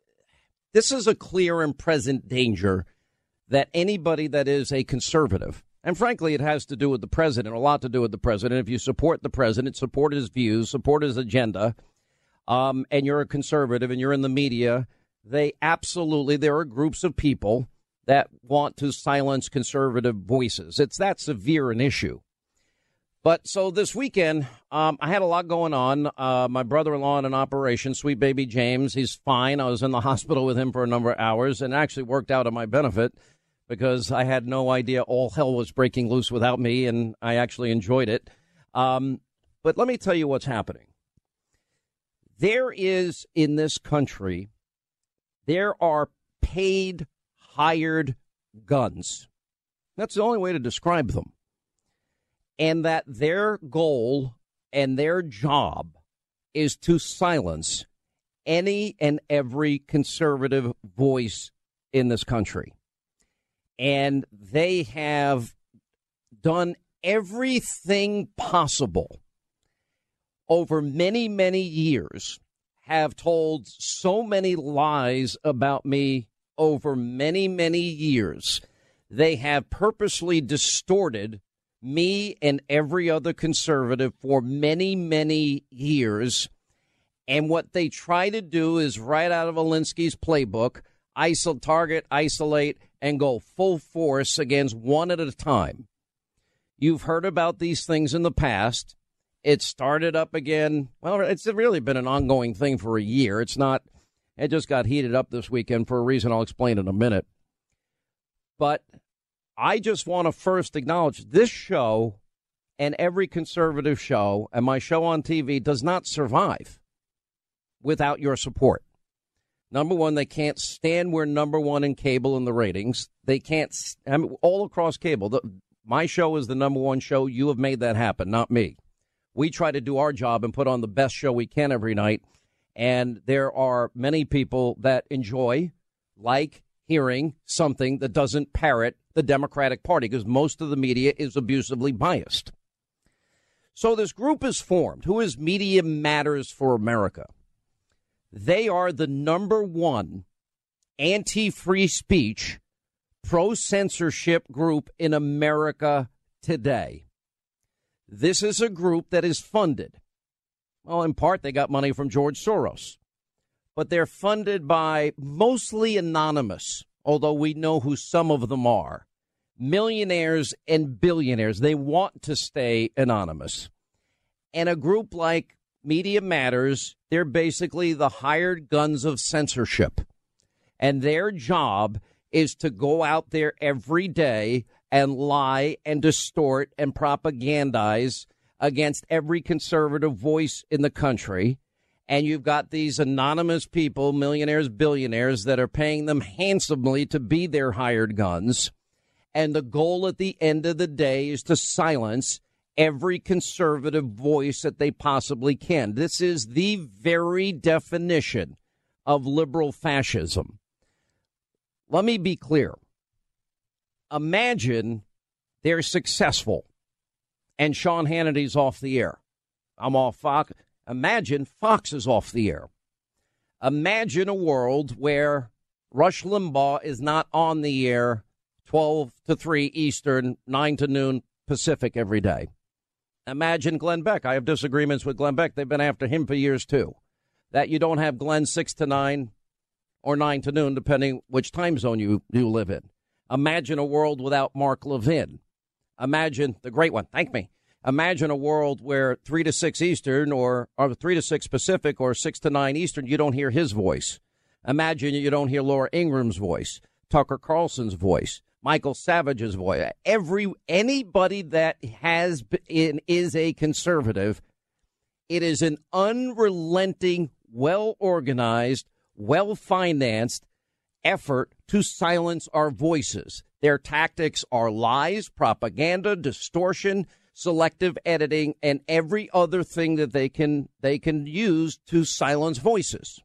is a clear and present danger that anybody that is a conservative, and frankly, it has to do with the president, a lot to do with the president. If you support the president, support his views, support his agenda, and you're a conservative and you're in the media, there are groups of people that want to silence conservative voices. It's that severe an issue. But so this weekend, I had a lot going on. My brother-in-law in an operation, sweet baby James, he's fine. I was in the hospital with him for a number of hours, and actually worked out to my benefit because I had no idea all hell was breaking loose without me, and I actually enjoyed it. But let me tell you what's happening. There is, in this country, there are paid, hired guns. That's the only way to describe them. And that their goal and their job is to silence any and every conservative voice in this country. And they have done everything possible over many, many years, have told so many lies about me over many, many years. They have purposely distorted me and every other conservative for many, many years. And what they try to do is, right out of Alinsky's playbook, target, isolate, and go full force against one at a time. You've heard about these things in the past. It started up again. Well, it's really been an ongoing thing for a year. It just got heated up this weekend for a reason I'll explain in a minute. But I just want to first acknowledge this show and every conservative show and my show on TV does not survive without your support. Number one, they can't stand. We're number one in cable in the ratings. They can't, all across cable. My show is the number one show. You have made that happen, not me. We try to do our job and put on the best show we can every night. And there are many people that enjoy, like, hearing something that doesn't parrot the Democratic Party, because most of the media is abusively biased. So this group is formed. Who is Media Matters for America? They are the number one anti-free speech, pro-censorship group in America today. This is a group that is funded. Well, in part, they got money from George Soros. But they're funded by mostly anonymous, although we know who some of them are. Millionaires and billionaires. They want to stay anonymous. And a group like Media Matters, they're basically the hired guns of censorship. And their job is to go out there every day and lie and distort and propagandize against every conservative voice in the country. And you've got these anonymous people, millionaires, billionaires, that are paying them handsomely to be their hired guns. And the goal at the end of the day is to silence every conservative voice that they possibly can. This is the very definition of liberal fascism. Let me be clear. Imagine they're successful and Sean Hannity's off the air. I'm off Fox. Imagine Fox is off the air. Imagine a world where Rush Limbaugh is not on the air 12 to 3 Eastern, 9 to noon Pacific every day. Imagine Glenn Beck. I have disagreements with Glenn Beck. They've been after him for years, too. That you don't have Glenn 6 to 9 or 9 to noon, depending which time zone you live in. Imagine a world without Mark Levin. Imagine the great one. Thank me. Imagine a world where 3 to 6 Eastern or 3 to 6 Pacific or 6 to 9 Eastern, you don't hear his voice. Imagine you don't hear Laura Ingram's voice, Tucker Carlson's voice, Michael Savage's voice. Anybody that is a conservative, it is an unrelenting, well-organized, well-financed effort to silence our voices. Their tactics are lies, propaganda, distortion, selective editing, and every other thing that they can use to silence voices.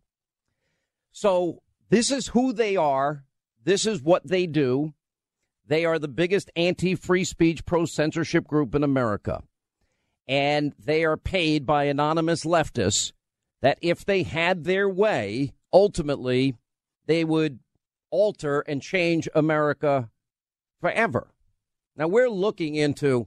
So this is who they are. This is what they do. They are the biggest anti-free speech, pro-censorship group in America. And they are paid by anonymous leftists that if they had their way, ultimately, they would alter and change America forever. Now, we're looking into,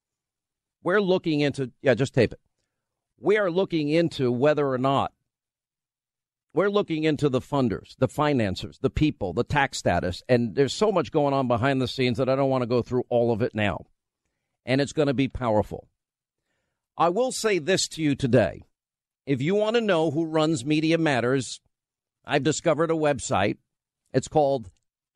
just tape it. We are looking into whether or not, we're looking into the funders, the financiers, the people, the tax status, and there's so much going on behind the scenes that I don't want to go through all of it now. And it's going to be powerful. I will say this to you today. If you want to know who runs Media Matters, I've discovered a website. It's called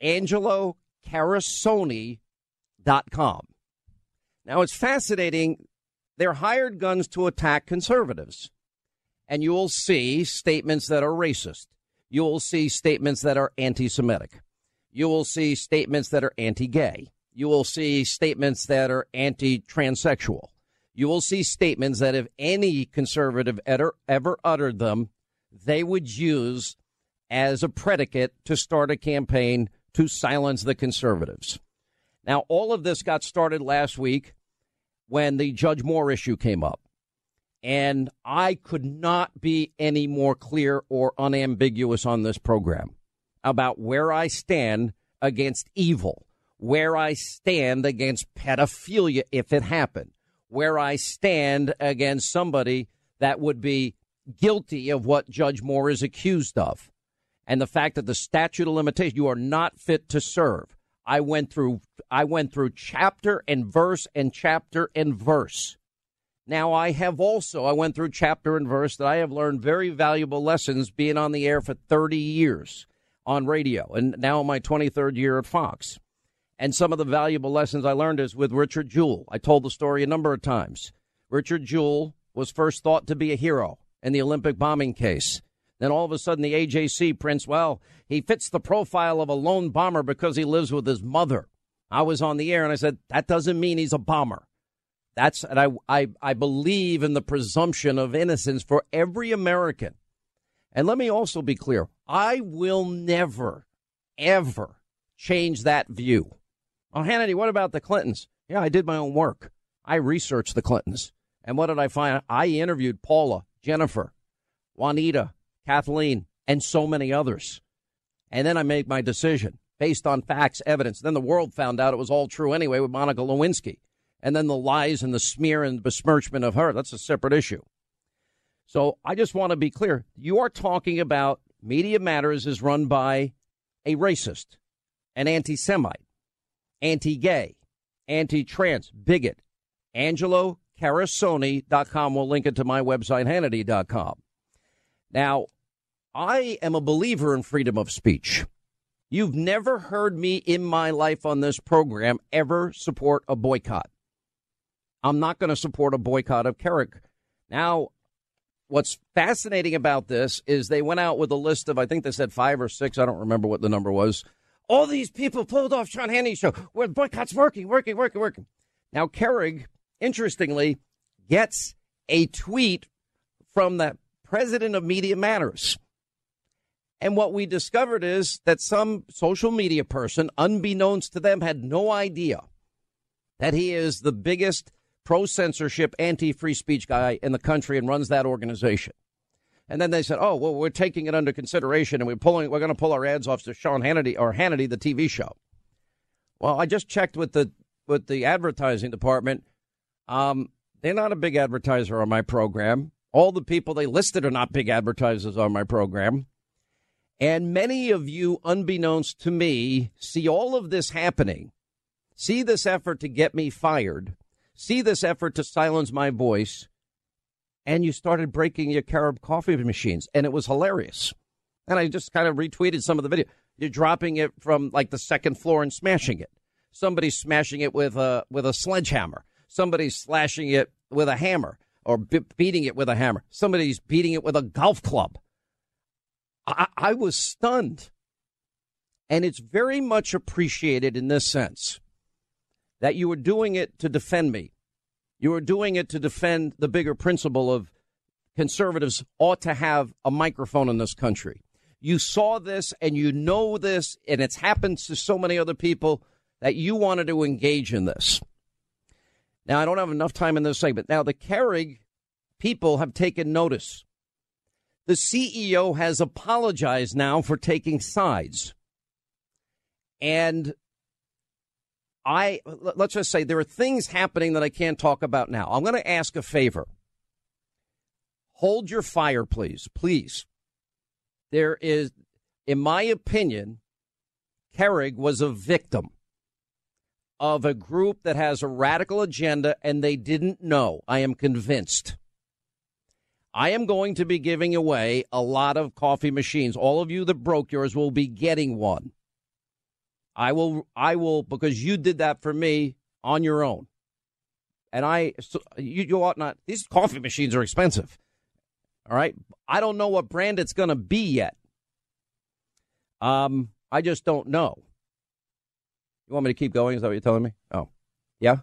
AngeloCarasoni.com. Now, it's fascinating. They're hired guns to attack conservatives. And you will see statements that are racist. You will see statements that are anti-Semitic. You will see statements that are anti-gay. You will see statements that are anti-transsexual. You will see statements that if any conservative ever uttered them, they would use as a predicate to start a campaign to silence the conservatives. Now, all of this got started last week when the Judge Moore issue came up. And I could not be any more clear or unambiguous on this program about where I stand against evil, where I stand against pedophilia if it happened, where I stand against somebody that would be guilty of what Judge Moore is accused of. And the fact that the statute of limitations, you are not fit to serve. I went through chapter and verse and chapter and verse. Now, I went through chapter and verse that I have learned very valuable lessons being on the air for 30 years on radio and now in my 23rd year at Fox. And some of the valuable lessons I learned is with Richard Jewell. I told the story a number of times. Richard Jewell was first thought to be a hero in the Olympic bombing case. Then all of a sudden the AJC prints, well, he fits the profile of a lone bomber because he lives with his mother. I was on the air and I said, that doesn't mean he's a bomber. And I believe in the presumption of innocence for every American. And let me also be clear. I will never, ever change that view. Oh, Hannity, what about the Clintons? Yeah, I did my own work. I researched the Clintons. And what did I find? I interviewed Paula, Jennifer, Juanita, Kathleen, and so many others. And then I made my decision based on facts, evidence. Then the world found out it was all true anyway with Monica Lewinsky. And then the lies and the smear and besmirchment of her. That's a separate issue. So I just want to be clear. You are talking about Media Matters is run by a racist, an anti-Semite, anti-gay, anti-trans, bigot. AngeloCarasoni.com. We'll link it to my website, Hannity.com. Now, I am a believer in freedom of speech. You've never heard me in my life on this program ever support a boycott. I'm not going to support a boycott of Kerrig. Now, what's fascinating about this is they went out with a list of, I think they said 5 or 6. I don't remember what the number was. All these people pulled off Sean Hannity's show where the boycott's working. Now, Kerrig, interestingly, gets a tweet from the president of Media Matters. And what we discovered is that some social media person, unbeknownst to them, had no idea that he is the biggest pro-censorship, anti-free speech guy in the country and runs that organization. And then they said, oh, well, we're taking it under consideration and we're going to pull our ads off to Sean Hannity or Hannity, the TV show. Well, I just checked with the advertising department. They're not a big advertiser on my program. All the people they listed are not big advertisers on my program. And many of you, unbeknownst to me, see all of this happening, see this effort to get me fired, see this effort to silence my voice, and you started breaking your Keurig coffee machines, and it was hilarious. And I just kind of retweeted some of the video. You're dropping it from, like, the second floor and smashing it. Somebody's smashing it with a sledgehammer. Somebody's slashing it with a hammer or beating it with a hammer. Somebody's beating it with a golf club. I was stunned. And it's very much appreciated in this sense that you were doing it to defend me. You were doing it to defend the bigger principle of conservatives ought to have a microphone in this country. You saw this and you know this, and it's happened to so many other people that you wanted to engage in this. Now, I don't have enough time in this segment. Now, the Kerrig people have taken notice. The CEO has apologized now for taking sides. And let's just say there are things happening that I can't talk about now. I'm going to ask a favor. Hold your fire, please. Please. There is, in my opinion, Kerrig was a victim of a group that has a radical agenda, and they didn't know. I am convinced. I am going to be giving away a lot of coffee machines. All of you that broke yours will be getting one. I will, because you did that for me on your own. And you ought not. These coffee machines are expensive. All right. I don't know what brand it's going to be yet. I just don't know. You want me to keep going? Is that what you're telling me? Oh, yeah.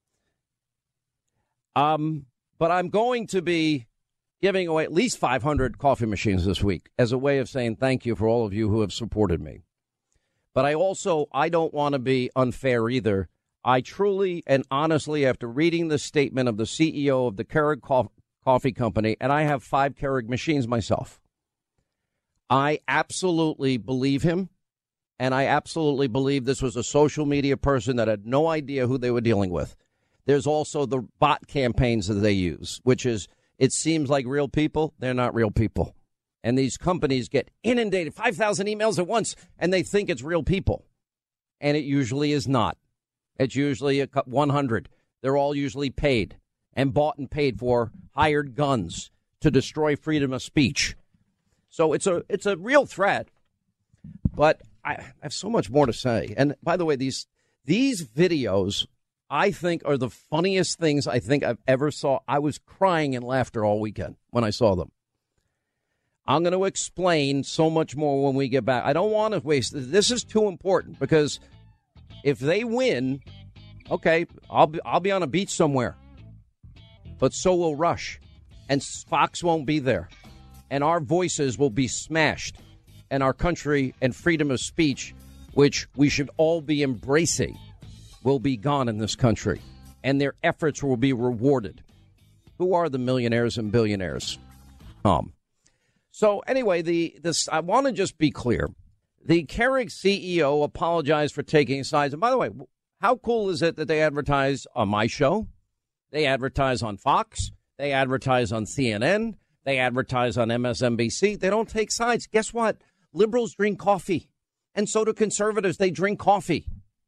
But I'm going to be giving away at least 500 coffee machines this week as a way of saying thank you for all of you who have supported me. But I don't want to be unfair either. I truly and honestly, after reading the statement of the CEO of the Keurig Coffee Company, and I have 5 Keurig machines myself, I absolutely believe him. And I absolutely believe this was a social media person that had no idea who they were dealing with. There's also the bot campaigns that they use, which is, it seems like real people. They're not real people. And these companies get inundated, 5,000 emails at once, and they think it's real people. And it usually is not. It's usually 100. They're all usually paid and bought and paid for, hired guns to destroy freedom of speech. So it's a real threat. But I have so much more to say. And by the way, these videos, I think, are the funniest things I think I've ever saw. I was crying in laughter all weekend when I saw them. I'm going to explain so much more when we get back. I don't want to waste. This is too important because If they win, okay, I'll be on a beach somewhere. But so will Rush. And Fox won't be there. And our voices will be smashed. And our country and freedom of speech, which we should all be embracing, will be gone in this country. And their efforts will be rewarded. Who are the millionaires and billionaires? So anyway, I want to just be clear. The Keurig CEO apologized for taking sides. And by the way, how cool is it that they advertise on my show? They advertise on Fox. They advertise on CNN. They advertise on MSNBC. They don't take sides. Guess what? Liberals drink coffee. And so do conservatives. They drink coffee.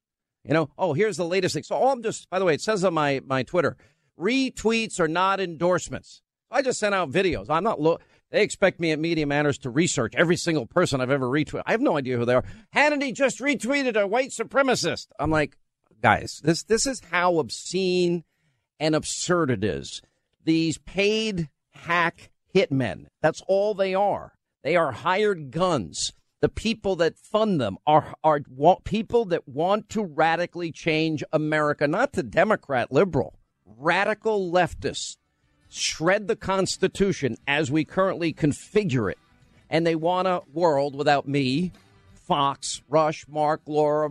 Here's the latest thing. So by the way, it says on my Twitter, retweets are not endorsements. I just sent out videos. They expect me at Media Matters to research every single person I've ever retweeted. I have no idea who they are. Hannity just retweeted a white supremacist. I'm like, guys, this is how obscene and absurd it is. These paid hack hitmen, that's all they are. They are hired guns. The people that fund them are people that want to radically change America, not the Democrat liberal, radical leftists. Shred the Constitution as we currently configure it. And they want a world without me, Fox, Rush, Mark, Laura,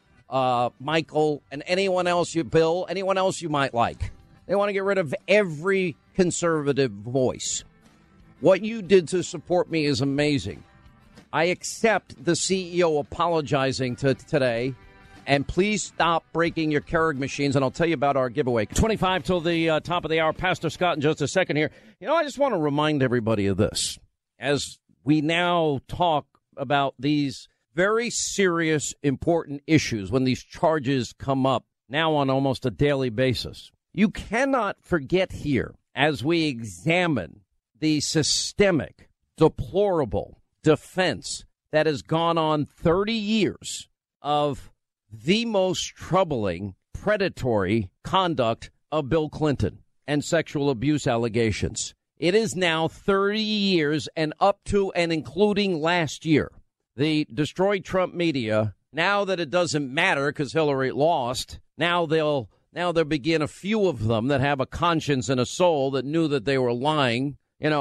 Michael, and anyone else anyone else you might like. They want to get rid of every conservative voice. What you did to support me is amazing. I accept the CEO apologizing today. And please stop breaking your Keurig machines, and I'll tell you about our giveaway. 25 till the top of the hour. Pastor Scott in just a second here. I just want to remind everybody of this. As we now talk about these very serious, important issues, when these charges come up now on almost a daily basis, you cannot forget here, as we examine the systemic, deplorable defense that has gone on 30 years of the most troubling, predatory conduct of Bill Clinton and sexual abuse allegations. It is now 30 years and up to and including last year. The destroyed Trump media, now that it doesn't matter because Hillary lost, now they'll begin a few of them that have a conscience and a soul that knew that they were lying.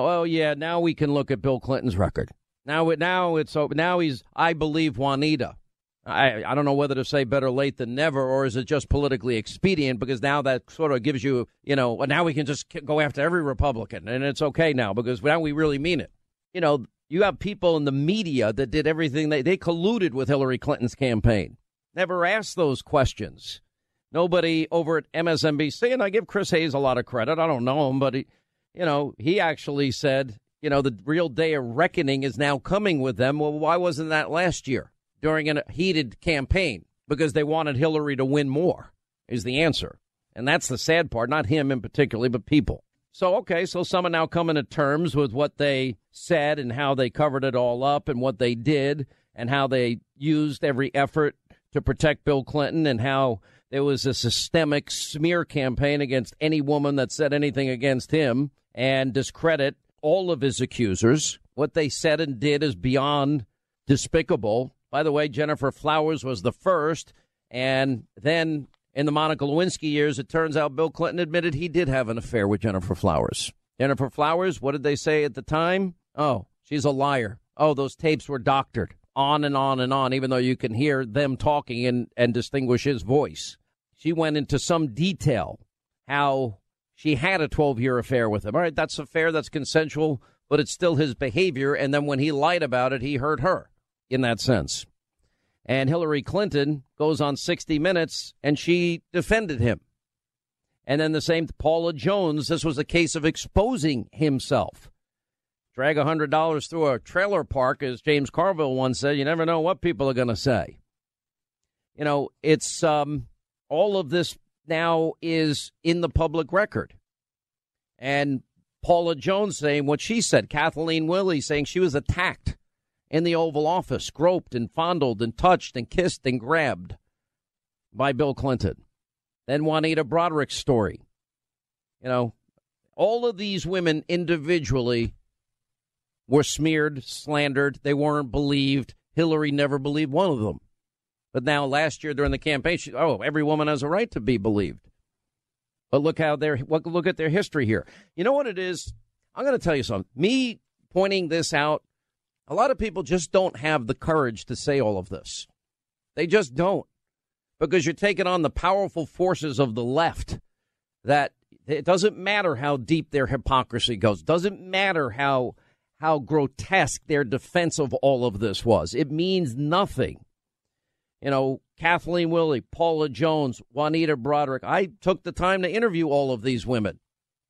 Now we can look at Bill Clinton's record. Now he's, I believe, Juanita. I don't know whether to say better late than never, or is it just politically expedient? Because now that sort of gives you, now we can just go after every Republican, and it's okay now because now we really mean it. You have people in the media that did everything. They colluded with Hillary Clinton's campaign. Never asked those questions. Nobody over at MSNBC, and I give Chris Hayes a lot of credit. I don't know him, but he actually said, the real day of reckoning is now coming with them. Well, why wasn't that last year? During a heated campaign, because they wanted Hillary to win more, is the answer. And that's the sad part, not him in particular, but people. So some are now coming to terms with what they said and how they covered it all up and what they did and how they used every effort to protect Bill Clinton and how there was a systemic smear campaign against any woman that said anything against him and discredit all of his accusers. What they said and did is beyond despicable. By the way, Jennifer Flowers was the first, and then in the Monica Lewinsky years, it turns out Bill Clinton admitted he did have an affair with Jennifer Flowers. Jennifer Flowers, what did they say at the time? Oh, she's a liar. Oh, those tapes were doctored. On and on and on, even though you can hear them talking and distinguish his voice. She went into some detail how she had a 12-year affair with him. All right, that's affair, that's consensual, but it's still his behavior, and then when he lied about it, he hurt her. In that sense. And Hillary Clinton goes on 60 Minutes and she defended him. And then the same Paula Jones, this was a case of exposing himself. Drag $100 through a trailer park, as James Carville once said, you never know what people are going to say. It's all of this now is in the public record. And Paula Jones saying what she said, Kathleen Willey saying she was attacked in the Oval Office, groped and fondled and touched and kissed and grabbed by Bill Clinton. Then Juanita Broderick's story. All of these women individually were smeared, slandered. They weren't believed. Hillary never believed one of them. But now last year during the campaign, every woman has a right to be believed. But look at their history here. You know what it is? I'm going to tell you something. Me pointing this out, a lot of people just don't have the courage to say all of this. They just don't. Because you're taking on the powerful forces of the left that it doesn't matter how deep their hypocrisy goes. Doesn't matter how grotesque their defense of all of this was. It means nothing. You know, Kathleen Willey, Paula Jones, Juanita Broderick. I took the time to interview all of these women.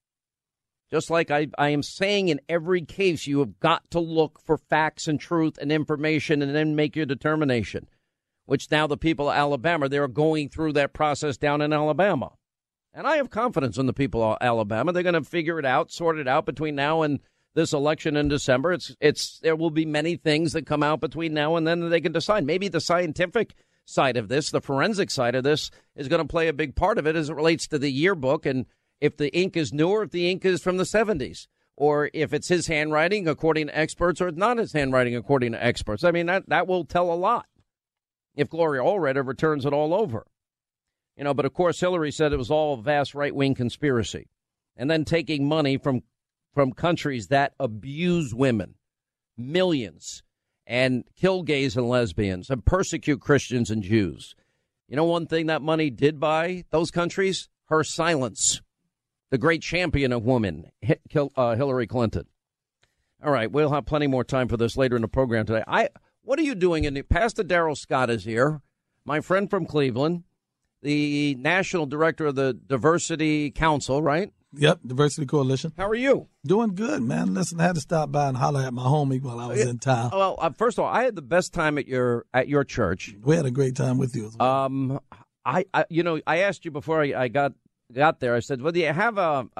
Just like I am saying in every case, you have got to look for facts and truth and information and then make your determination, which now the people of Alabama, they're going through that process down in Alabama. And I have confidence in the people of Alabama. They're going to figure it out, sort it out between now and this election in December. There will be many things that come out between now and then that they can decide. Maybe the scientific side of this, the forensic side of this, is going to play a big part of it as it relates to the yearbook and if the ink is new or if the ink is from the 70s, or if it's his handwriting according to experts or it's not his handwriting according to experts. I mean, that will tell a lot if Gloria Allred ever turns it all over. You know, but of course, Hillary said it was all a vast right-wing conspiracy. And then taking money from countries that abuse women, millions, and kill gays and lesbians and persecute Christians and Jews. You know one thing that money did buy those countries? Her silence. The great champion of women, Hillary Clinton. All right, we'll have plenty more time for this later in the program today. What are you doing? Pastor Darrell Scott is here, my friend from Cleveland, the national director of the Diversity Council, right? Yep, Diversity Coalition. How are you? Doing good, man. Listen, I had to stop by and holler at my homie while I was in town. Well, first of all, I had the best time at your church. We had a great time with you as well. I asked you before I got there. I said, "Well, do you have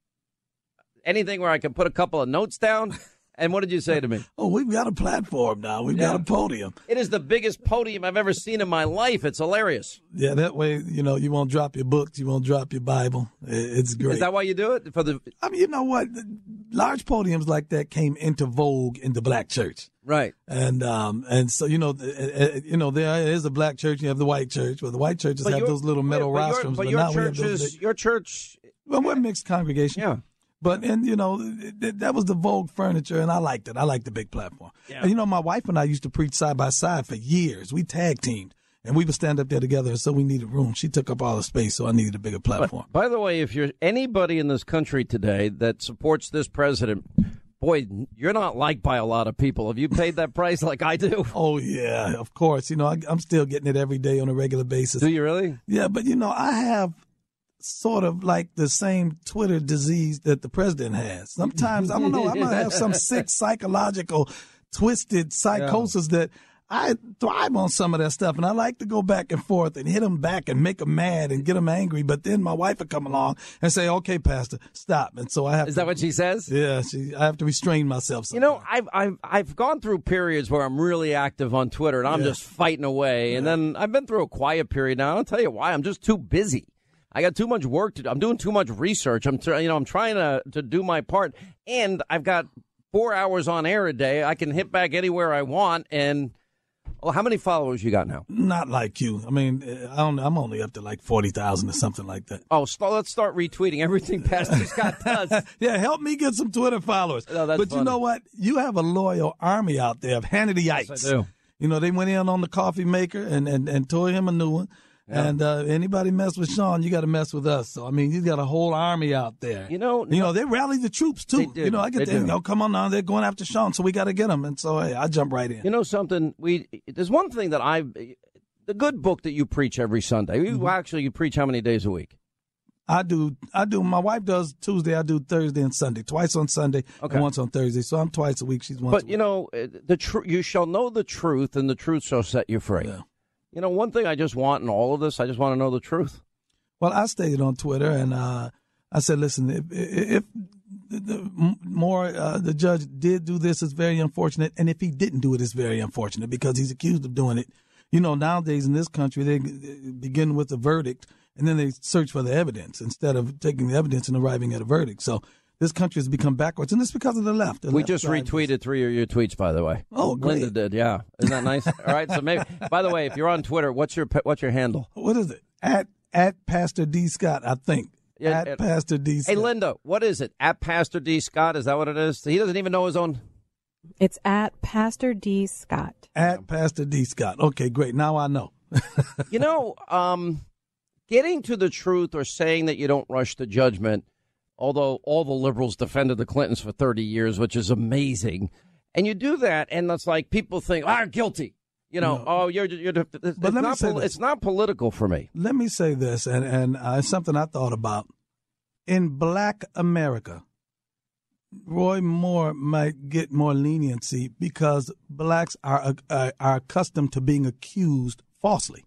anything where I can put a couple of notes down?" And what did you say to me? Oh, we've got a platform now. We've got a podium. It is the biggest podium I've ever seen in my life. It's hilarious. Yeah, that way, you won't drop your books. You won't drop your Bible. It's great. Is that why you do it? I mean, you know what? Large podiums like that came into vogue in the black church. Right. And so, there is a black church. You have the white church. Well, the white churches have those little metal rostrums. But your church. Well, we're a mixed congregation. Yeah. But, that was the Vogue furniture, and I liked it. I liked the big platform. Yeah. And, my wife and I used to preach side by side for years. We tag teamed, and we would stand up there together, and so we needed room. She took up all the space, so I needed a bigger platform. By the way, if you're anybody in this country today that supports this president, boy, you're not liked by a lot of people. Have you paid that price like I do? Oh, yeah, of course. I'm still getting it every day on a regular basis. Do you really? Yeah, but, I have sort of like the same Twitter disease that the president has. Sometimes, I don't know, I might have some sick psychological twisted psychosis that I thrive on some of that stuff. And I like to go back and forth and hit them back and make them mad and get them angry. But then my wife would come along and say, "Okay, Pastor, stop." And so I have Is that what she says? Yeah, I have to restrain myself sometimes. I've gone through periods where I'm really active on Twitter and I'm just fighting away. And then I've been through a quiet period now. I'll tell you why. I'm just too busy. I got too much work to do. I'm doing too much research. I'm trying to do my part, and I've got 4 hours on air a day. I can hit back anywhere I want. And how many followers you got now? Not like you. I mean, I'm only up to like 40,000 or something like that. Oh, let's start retweeting everything Pastor Scott does. Yeah, help me get some Twitter followers. No, that's but funny. You know what? You have a loyal army out there of Hannityites. Yes, I do. They went in on the coffee maker and tore him a new one. Yeah. And anybody mess with Sean, you got to mess with us. So, I mean, he's got a whole army out there. They rally the troops, too. They do. I get them. Come on now. They're going after Sean, so we got to get them. And so, hey, I jump right in. You know something? There's one thing that the good book that you preach every Sunday. You preach how many days a week? I do. My wife does Tuesday. I do Thursday and Sunday. Twice on Sunday and once on Thursday. So I'm twice a week. She's once a week. But, you shall know the truth, and the truth shall set you free. Yeah. One thing I just want in all of this, I just want to know the truth. Well, I stated on Twitter, and I said, listen, if the judge did do this, it's very unfortunate. And if he didn't do it, it's very unfortunate because he's accused of doing it. Nowadays in this country, they begin with a verdict, and then they search for the evidence instead of taking the evidence and arriving at a verdict. So this country has become backwards, and it's because of the left. We just retweeted 3 of your tweets, by the way. Oh, great. Linda did, yeah. Isn't that nice? All right, so maybe. By the way, if you're on Twitter, what's your handle? What is it? At Pastor D. Scott, I think. Yeah, at Pastor D. Scott. Hey, Linda, what is it? At Pastor D. Scott? Is that what it is? He doesn't even know his own. It's at Pastor D. Scott. At Pastor D. Scott. Okay, great. Now I know. You know, getting to the truth or saying that you don't rush to judgment, although all the liberals defended the Clintons for 30 years, which is amazing. And you do that, and it's like people think, guilty. You know, no. It's not political for me. Let me say this, and it's something I thought about. In Black America, Roy Moore might get more leniency because blacks are accustomed to being accused falsely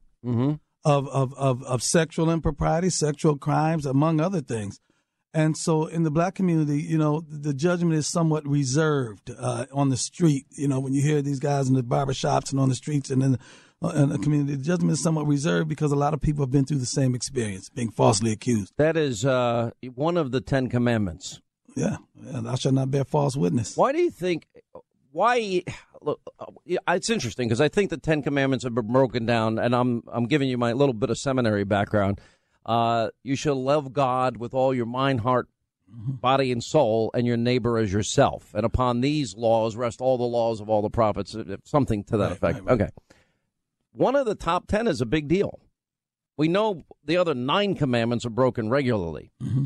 of sexual impropriety, sexual crimes, among other things. And so in the black community, you know, the judgment is somewhat reserved on the street. You know, when you hear these guys in the barbershops and on the streets and in the community, the judgment is somewhat reserved because a lot of people have been through the same experience, being falsely accused. That is one of the 10 Commandments. Yeah, and I shall not bear false witness. Why do you think? Look, it's interesting because I think the 10 Commandments have been broken down, and I'm giving you my little bit of seminary background. You shall love God with all your mind, heart, body, and soul, and your neighbor as yourself. And upon these laws rest all the laws of all the prophets. Something to that effect. Right. Okay. One of the top 10 is a big deal. We know the other 9 commandments are broken regularly. Mm-hmm.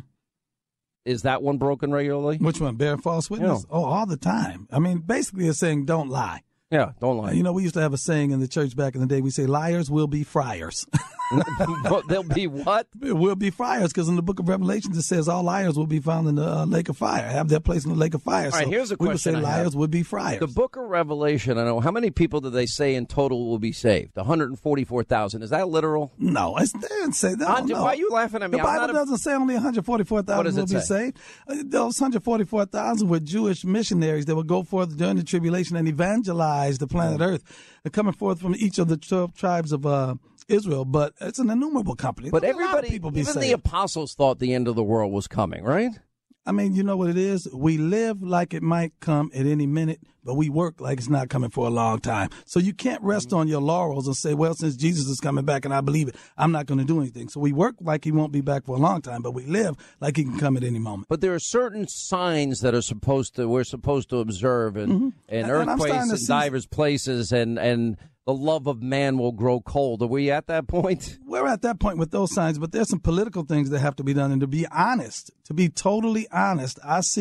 Is that one broken regularly? Which one? Bear false witness? Yeah. Oh, all the time. I mean, basically it's saying don't lie. Yeah, don't lie. You know, we used to have a saying in the church back in the day. We say liars will be friars. They'll be what? Will be friars, because in the book of Revelation it says all liars will be found in the lake of fire, have their place in the lake of fire. All right, here's a question. We would say liars would be friars. The book of Revelation, I know, how many people did they say in total will be saved? 144,000. Is that literal? No, they didn't say that. Why are you laughing at me? The Bible doesn't say only 144,000 will be saved. Those 144,000 were Jewish missionaries that would go forth during the tribulation and evangelize the planet Earth, coming forth from each of the 12 tribes of Israel, but it's an innumerable company. But everybody, even the apostles thought the end of the world was coming, right? I mean, you know what it is? We live like it might come at any minute, but we work like it's not coming for a long time. So you can't rest on your laurels and say, well, since Jesus is coming back and I believe it, I'm not going to do anything. So we work like he won't be back for a long time, but we live like he can come at any moment. But there are certain signs that we're supposed to observe, and earthquakes in divers places, and the love of man will grow cold. Are we at that point? We're at that point with those signs, but there's some political things that have to be done. And to be honest, to be totally honest,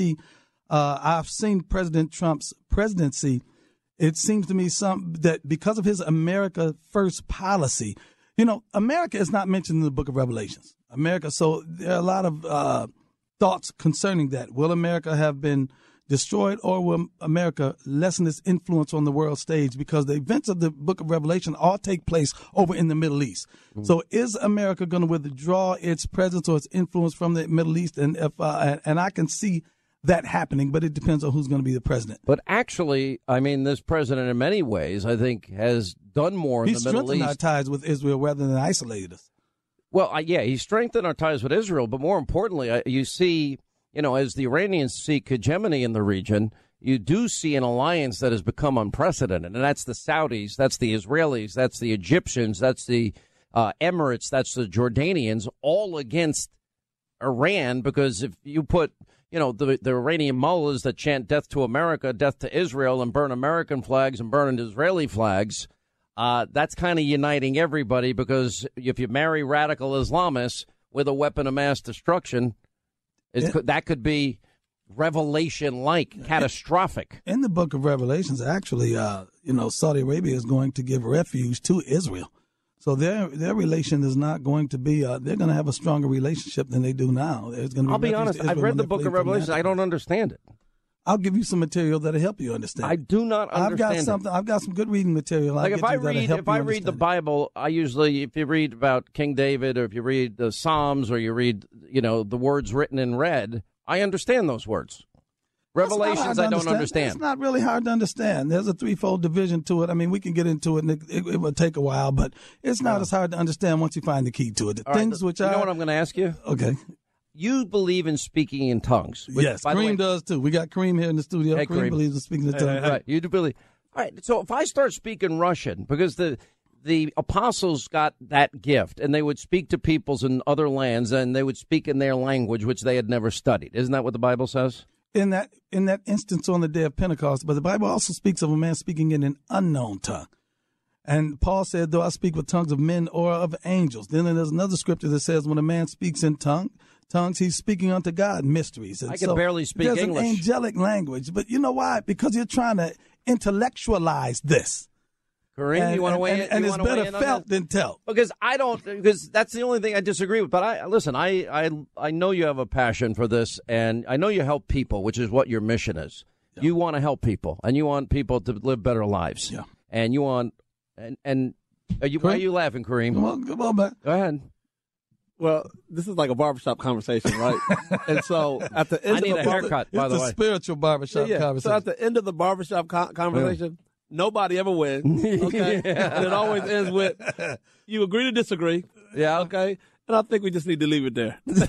I've seen President Trump's presidency. It seems to me that because of his America First policy, you know, America is not mentioned in the book of Revelations. So there are a lot of thoughts concerning that. Will America have been destroyed, or will America lessen its influence on the world stage? Because the events of the book of Revelation all take place over in the Middle East. Mm-hmm. So is America going to withdraw its presence or its influence from the Middle East? And and I can see that happening, but it depends on who's going to be the president. But actually, I mean, this president in many ways, I think, has done more in the Middle East. He strengthened our ties with Israel rather than isolated us. Well, he strengthened our ties with Israel, but more importantly, you see, you know, as the Iranians seek hegemony in the region, you do see an alliance that has become unprecedented. And that's the Saudis, that's the Israelis, that's the Egyptians, that's the Emirates, that's the Jordanians, all against Iran. Because if you put, you know, the Iranian mullahs that chant death to America, death to Israel, and burn American flags and burn Israeli flags, that's kind of uniting everybody. Because if you marry radical Islamists with a weapon of mass destruction, that could be Revelation-like, catastrophic. In the book of Revelations, actually, Saudi Arabia is going to give refuge to Israel. So their relation is not going to be, they're going to have a stronger relationship than they do now. I'll be honest, I've read the book of Revelation. I don't understand it. I'll give you some material that'll help you understand. I do not understand. I've got some good reading material. Like if I read the Bible, I usually, if you read about King David, or if you read the Psalms, or you read, you know, the words written in red, I understand those words. Revelations, I don't understand. It's not really hard to understand. There's a threefold division to it. I mean, we can get into it, and it will take a while, but it's not as hard to understand once you find the key to it. You know what I'm going to ask you? Okay. you believe in speaking in tongues. Which, Yes, Kareem does too. We got Kareem here in the studio. Hey, Kareem believes in speaking in tongues. Right, you do believe. All right, so if I start speaking Russian, because the apostles got that gift, and they would speak to peoples in other lands, and they would speak in their language, which they had never studied. Isn't that what the Bible says? In that instance on the day of Pentecost, but the Bible also speaks of a man speaking in an unknown tongue. And Paul said, though I speak with tongues of men or of angels. Then there's another scripture that says when a man speaks in tongues, he's speaking unto God mysteries. And I can barely speak English. There's an angelic language. But you know why? Because you're trying to intellectualize this. Kareem, you want to weigh in? And it's better felt than telt. Because because that's the only thing I disagree with. But I know you have a passion for this, and I know you help people, which is what your mission is. Yeah. You want to help people, and you want people to live better lives. Yeah. And you want, and why are you laughing, Kareem? Come on, man. Go ahead. Well, this is like a barbershop conversation, right? And so at the end I need of the a haircut, by the way. It's a spiritual barbershop conversation. So at the end of the barbershop conversation, nobody ever wins, okay? And it always ends with, you agree to disagree, okay? And I think we just need to leave it there. This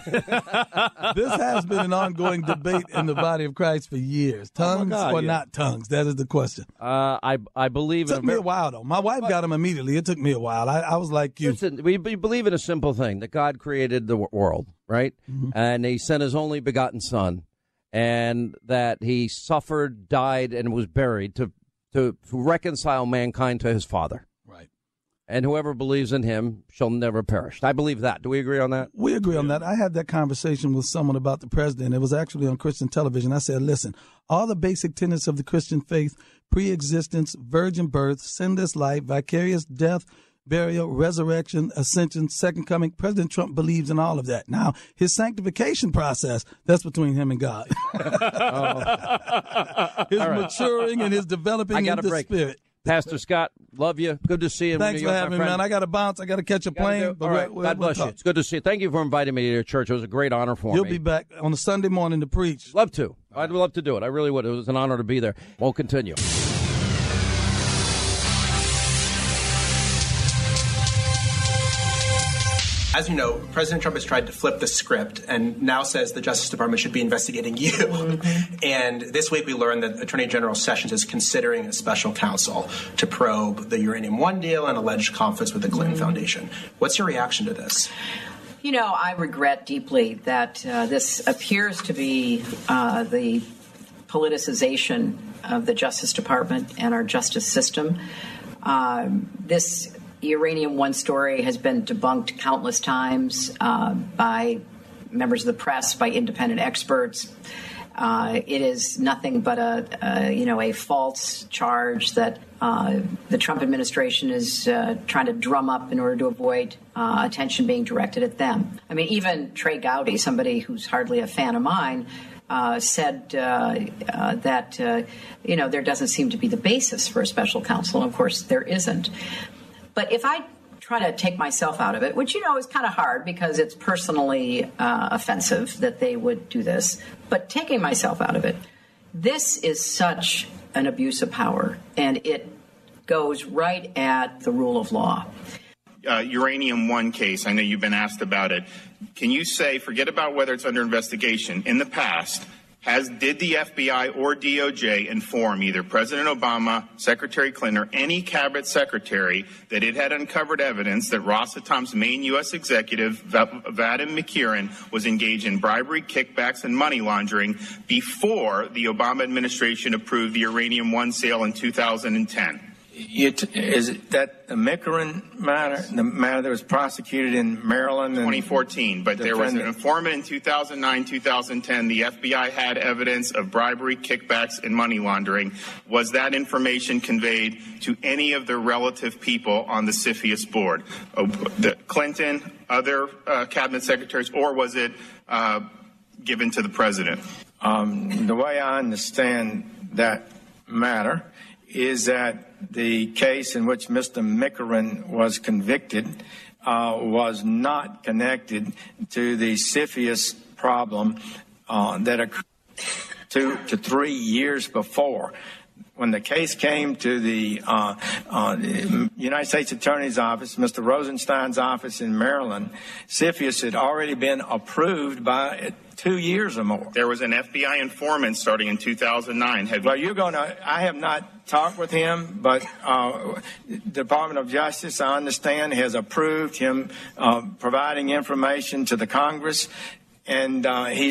has been an ongoing debate in the body of Christ for years. Tongues or not tongues? That is the question. I believe it took me a while, though. My wife got them immediately. It took me a while. I was like you. Listen, we believe in a simple thing, that God created the world, right? Mm-hmm. And he sent his only begotten son, and that he suffered, died, and was buried to reconcile mankind to his Father. Right. And whoever believes in him shall never perish. I believe that. Do we agree on that? We agree on that. I had that conversation with someone about the president. It was actually on Christian television. I said, listen, all the basic tenets of the Christian faith, pre-existence, virgin birth, sinless life, vicarious death, burial, resurrection, ascension, second coming. President Trump believes in all of that. Now, his sanctification process, that's between him and God. His maturing and his developing in the spirit. Pastor Scott, love you. Good to see you. Thanks for having me, man. I got to bounce. I got to catch a plane. All right. God bless you. It's good to see you. Thank you for inviting me to your church. It was a great honor for me. You'll be back on a Sunday morning to preach. Love to. I'd love to do it. I really would. It was an honor to be there. We'll continue. As you know, President Trump has tried to flip the script and now says the Justice Department should be investigating you. Mm-hmm. And this week we learned that Attorney General Sessions is considering a special counsel to probe the Uranium One deal and alleged conflicts with the Clinton Foundation. What's your reaction to this? You know, I regret deeply that this appears to be the politicization of the Justice Department and our justice system. This Uranium One story has been debunked countless times by members of the press, by independent experts. It is nothing but a false charge that the Trump administration is trying to drum up in order to avoid attention being directed at them. I mean, even Trey Gowdy, somebody who's hardly a fan of mine, said that there doesn't seem to be the basis for a special counsel. And of course, there isn't. But if I try to take myself out of it, which, is kind of hard because it's personally offensive that they would do this, but taking myself out of it, this is such an abuse of power, and it goes right at the rule of law. Uranium One case, I know you've been asked about it. Can you say, forget about whether it's under investigation, in the past, did the FBI or DOJ inform either President Obama, Secretary Clinton, or any cabinet secretary that it had uncovered evidence that Rosatom's main U.S. executive, Vadim Mikirin, was engaged in bribery, kickbacks, and money laundering before the Obama administration approved the Uranium One sale in 2010? Is that the Mikirin matter, the matter that was prosecuted in Maryland? 2014, but there was an informant in 2009, 2010. The FBI had evidence of bribery, kickbacks, and money laundering. Was that information conveyed to any of the relative people on the CFIUS board? The Clinton, other cabinet secretaries, or was it given to the president? The way I understand that matter is that the case in which Mr. Mikirin was convicted was not connected to the CFIUS problem that occurred 2 to 3 years before. when the case came to the United States Attorney's Office, Mr. Rosenstein's office in Maryland, CFIUS had already been approved by 2 years or more. There was an FBI informant starting in 2009. I have not talked with him, but the Department of Justice, I understand, has approved him providing information to the Congress. And I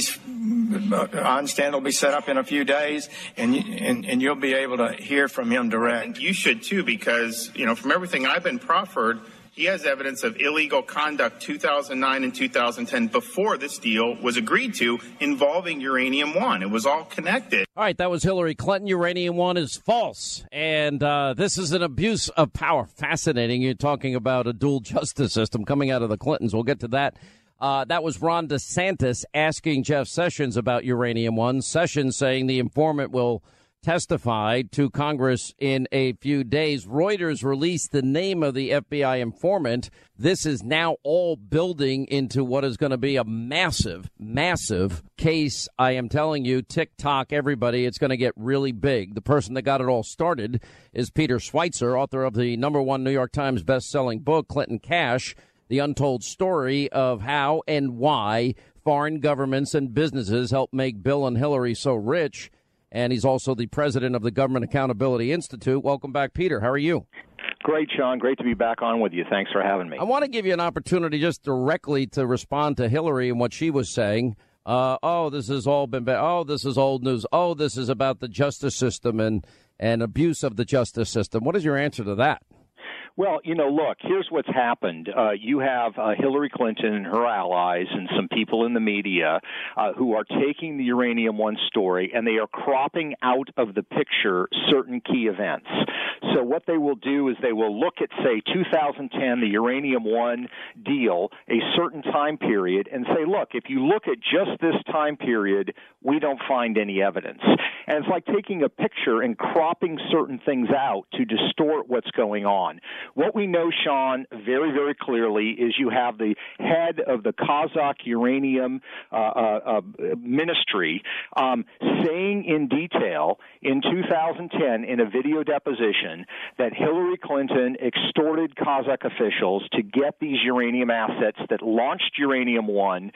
understand it'll be set up in a few days, and you'll be able to hear from him direct. I think you should too, because from everything I've been proffered, he has evidence of illegal conduct 2009 and 2010 before this deal was agreed to involving Uranium One. It was all connected. All right, that was Hillary Clinton. Uranium One is false. And this is an abuse of power. Fascinating. You're talking about a dual justice system coming out of the Clintons. We'll get to that. That was Ron DeSantis asking Jeff Sessions about Uranium One. Sessions saying the informant will testify to Congress in a few days. Reuters released the name of the FBI informant. This is now all building into what is going to be a massive, massive case. I am telling you, TikTok, everybody, it's going to get really big. The person that got it all started is Peter Schweizer, author of the #1 New York Times best-selling book, Clinton Cash, The Untold Story of How and Why Foreign Governments and Businesses Helped Make Bill and Hillary So Rich. And he's also the president of the Government Accountability Institute. Welcome back, Peter. How are you? Great, Sean. Great to be back on with you. Thanks for having me. I want to give you an opportunity just directly to respond to Hillary and what she was saying. This has all been bad. Oh, this is old news. Oh, this is about the justice system and abuse of the justice system. What is your answer to that? Well, look, here's what's happened. You have Hillary Clinton and her allies and some people in the media who are taking the Uranium One story, and they are cropping out of the picture certain key events. So what they will do is they will look at, say, 2010, the Uranium One deal, a certain time period, and say, look, if you look at just this time period, we don't find any evidence. And it's like taking a picture and cropping certain things out to distort what's going on. What we know, Sean, very, very clearly is you have the head of the Kazakh uranium ministry saying in detail in 2010 in a video deposition that Hillary Clinton extorted Kazakh officials to get these uranium assets that launched Uranium One.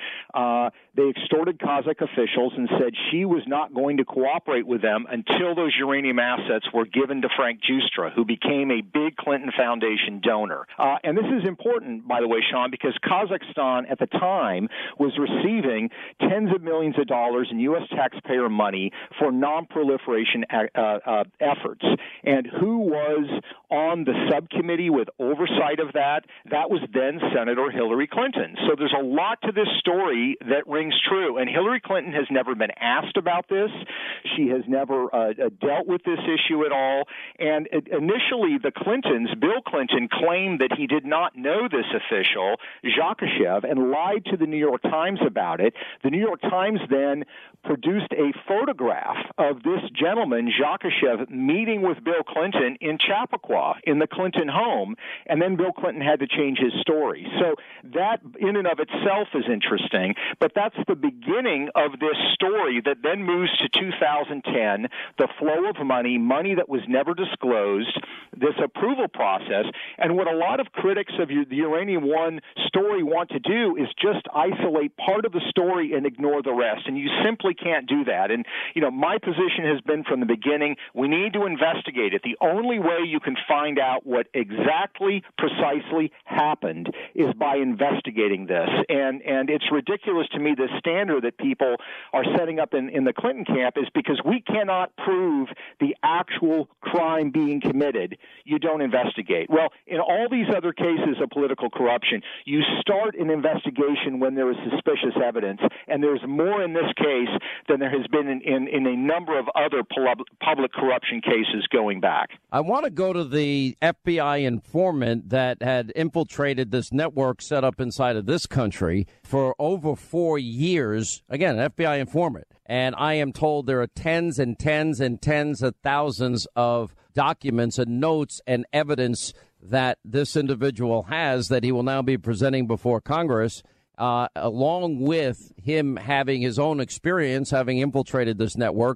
They extorted Kazakh officials and said she was not going to cooperate with them until those uranium assets were given to Frank Giustra, who became a big Clinton Foundation donor. And this is important, by the way, Sean, because Kazakhstan at the time was receiving tens of millions of dollars in U.S. taxpayer money for non-proliferation efforts. And who was on the subcommittee with oversight of that? That was then Senator Hillary Clinton. So there's a lot to this story that rings true. And Hillary Clinton has never been asked about this. She has never dealt with this issue at all. And initially, the Clintons, Bill Clinton, claimed that he did not know this official, Zakhaev, and lied to the New York Times about it. The New York Times then produced a photograph of this gentleman, Zakhaev, meeting with Bill Clinton in Chappaqua in the Clinton home, and then Bill Clinton had to change his story. So that in and of itself is interesting, but that's the beginning of this story that then moves to 2010, the flow of money that was never disclosed, this approval process, and what a lot of critics of the Uranium One story want to do is just isolate part of the story and ignore the rest, and you simply can't do that. And, my position has been from the beginning, we need to investigate it. The only way you can find out what exactly, precisely happened is by investigating this. And it's ridiculous to me, the standard that people are setting up in the Clinton camp is because we cannot prove the actual crime being committed, you don't investigate. Well, in all these other cases of political corruption, you start an investigation when there is suspicious evidence, and there's more in this case than there has been in a number of other public corruption cases going back. I want to go to the FBI informant that had infiltrated this network set up inside of this country for over 4 years. Again, an FBI informant. And I am told there are tens and tens and tens of thousands of documents and notes and evidence that this individual has that he will now be presenting before Congress, along with him having his own experience, having infiltrated this network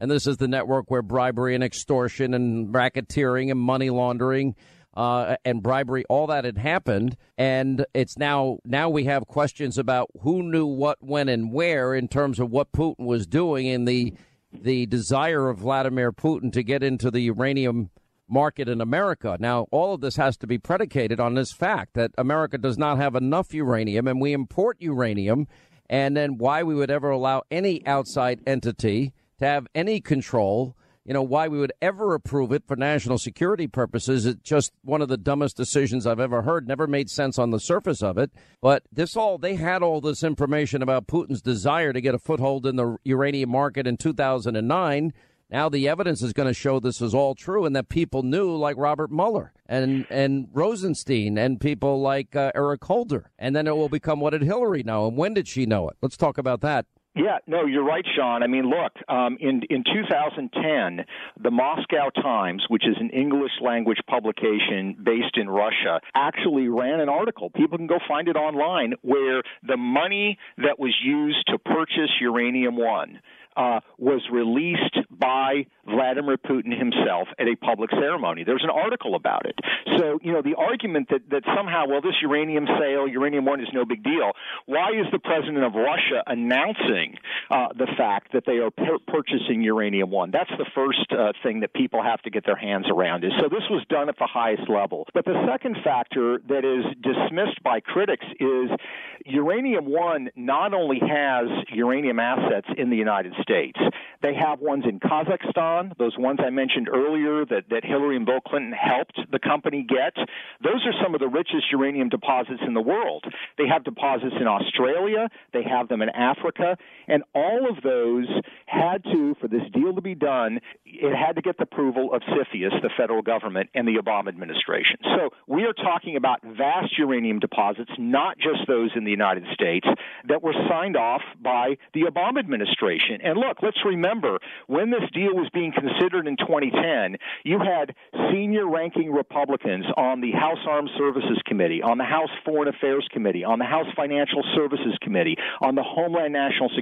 And this is the network where bribery and extortion and racketeering and money laundering and bribery, all that had happened. And it's now we have questions about who knew what, when, and where in terms of what Putin was doing and the desire of Vladimir Putin to get into the uranium market in America. Now, all of this has to be predicated on this fact that America does not have enough uranium and we import uranium. And then why we would ever allow any outside entity to have any control, why we would ever approve it for national security purposes. It's just one of the dumbest decisions I've ever heard. Never made sense on the surface of it. But they had all this information about Putin's desire to get a foothold in the uranium market in 2009. Now the evidence is going to show this is all true and that people knew, like Robert Mueller and Rosenstein and people like Eric Holder. And then it will become, what did Hillary know? And when did she know it? Let's talk about that. Yeah, no, you're right, Sean. I mean, look, in 2010, the Moscow Times, which is an English language publication based in Russia, actually ran an article. People can go find it online, where the money that was used to purchase Uranium-1 was released by Vladimir Putin himself at a public ceremony. There's an article about it. So, the argument that somehow, this uranium sale, Uranium-1 is no big deal. Why is the president of Russia announcing the fact that they are purchasing Uranium-1? That's the first thing that people have to get their hands around. So this was done at the highest level. But the second factor that is dismissed by critics is Uranium-1 not only has uranium assets in the United States. They have ones in Kazakhstan, those ones I mentioned earlier that Hillary and Bill Clinton helped the company get. Those are some of the richest uranium deposits in the world. They have deposits in Australia. They have them in Africa. And all of those had to, for this deal to be done, it had to get the approval of CFIUS, the federal government, and the Obama administration. So we are talking about vast uranium deposits, not just those in the United States, that were signed off by the Obama administration. And look, let's remember, when this deal was being considered in 2010, you had senior-ranking Republicans on the House Armed Services Committee, on the House Foreign Affairs Committee, on the House Financial Services Committee, on the Homeland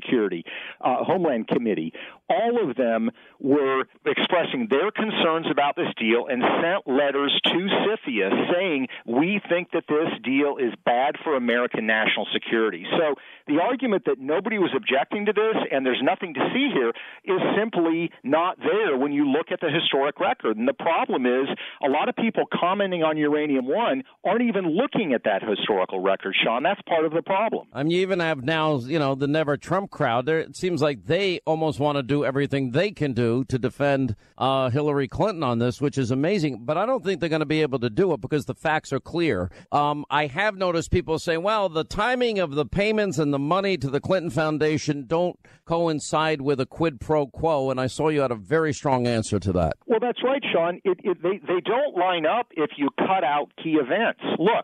Committee. All of them were expressing their concerns about this deal and sent letters to CFIUS saying, we think that this deal is bad for American national security. So the argument that nobody was objecting to this and there's nothing to see here is simply not there when you look at the historic record. And the problem is a lot of people commenting on Uranium-1 aren't even looking at that historical record, Sean. That's part of the problem. I mean, you even have now, the Never Trump crowd. It seems like they almost want to do everything they can do to defend Hillary Clinton on this, which is amazing. But I don't think they're going to be able to do it because the facts are clear. I have noticed people say, well, the timing of the payments and the money to the Clinton Foundation don't coincide with a quid pro quo. And I saw you had a very strong answer to that. Well, that's right, Sean. They don't line up if you cut out key events. Look,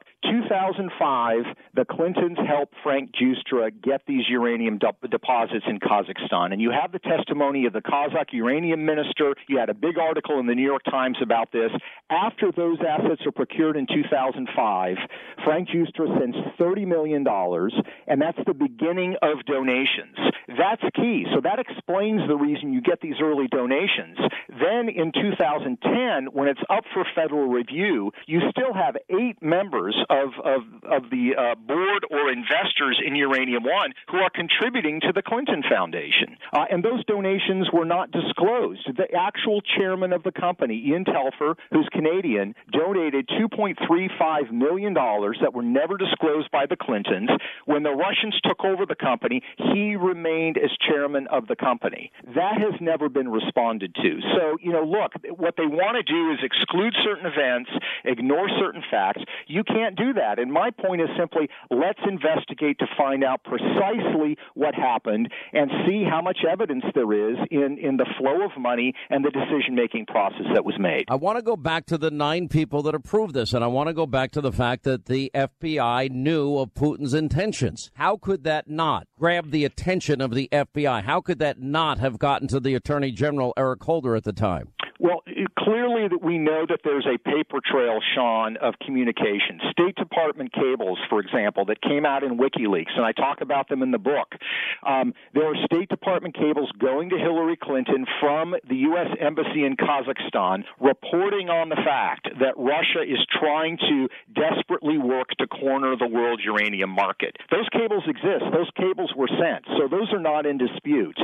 2005, the Clintons helped Frank Giustra get these uranium deposits in Kazakhstan. And you have the testimony of the Kazakh uranium minister. You had a big article in the New York Times about this. After those assets are procured in 2005, Frank Giustra sends $30 million, and that's the beginning of donations. That's key. So that explains the reason you get these early donations. Then in 2010, when it's up for federal review, you still have 8 members of the board or investors in Uranium-1 who are contributing to the Clinton Foundation. And those donations were not disclosed. The actual chairman of the company, Ian Telfer, who's Canadian, donated $2.35 million that were never disclosed by the Clintons. When the Russians took over the company, he remained as chairman of the company. That has never been responded to. So, look, what they want to do is exclude certain events, ignore certain facts. You can't do that. And my point is simply, let's investigate to find out precisely what happened and see how much evidence there is in the flow of money and the decision-making process that was made. I want to go back to the 9 people that approved this, and I want to go back to the fact that the FBI knew of Putin's intentions. How could that not grab the attention of the FBI? How could that not have gotten to the Attorney General, Eric Holder, at the time? Well, clearly that we know that there's a paper trail, Sean, of communication. State Department cables, for example, that came out in WikiLeaks, and I talk about them in the book. There are State Department cables going to Hillary Clinton from the U.S. Embassy in Kazakhstan reporting on the fact that Russia is trying to desperately work to corner the world uranium market. Those cables exist. Those cables were sent, so those are not in dispute.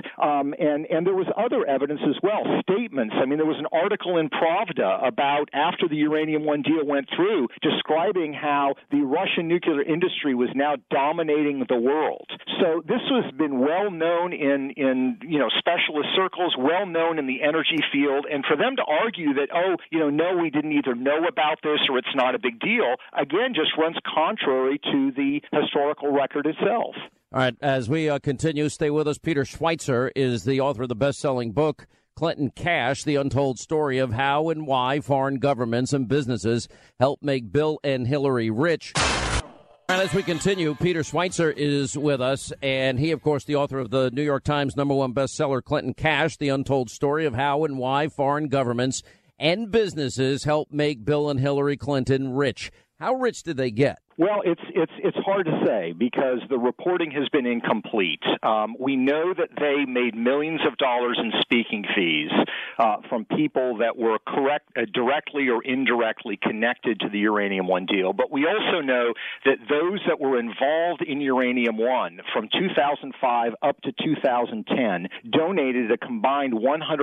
And there was other evidence as well, statements. I mean, there was an article in Pravda about after the Uranium One deal went through, describing how the Russian nuclear industry was now dominating the world. So this has been well known in specialist circles, well known in the energy field, and for them to argue that, no, we didn't either know about this or it's not a big deal, again, just runs contrary to the historical record itself. All right, as we continue, stay with us. Peter Schweitzer is the author of the best-selling book, Clinton Cash, The Untold Story of How and Why Foreign Governments and Businesses Help Make Bill and Hillary Rich. All right, as we continue, Peter Schweitzer is with us, and he, of course, the author of the New York Times #1 bestseller, Clinton Cash, The Untold Story of How and Why Foreign Governments and Businesses Help Make Bill and Hillary Clinton Rich. How rich did they get? Well, it's hard to say because the reporting has been incomplete. We know that they made millions of dollars in speaking fees from people that were directly or indirectly connected to the Uranium One deal. But we also know that those that were involved in Uranium One from 2005 up to 2010 donated a combined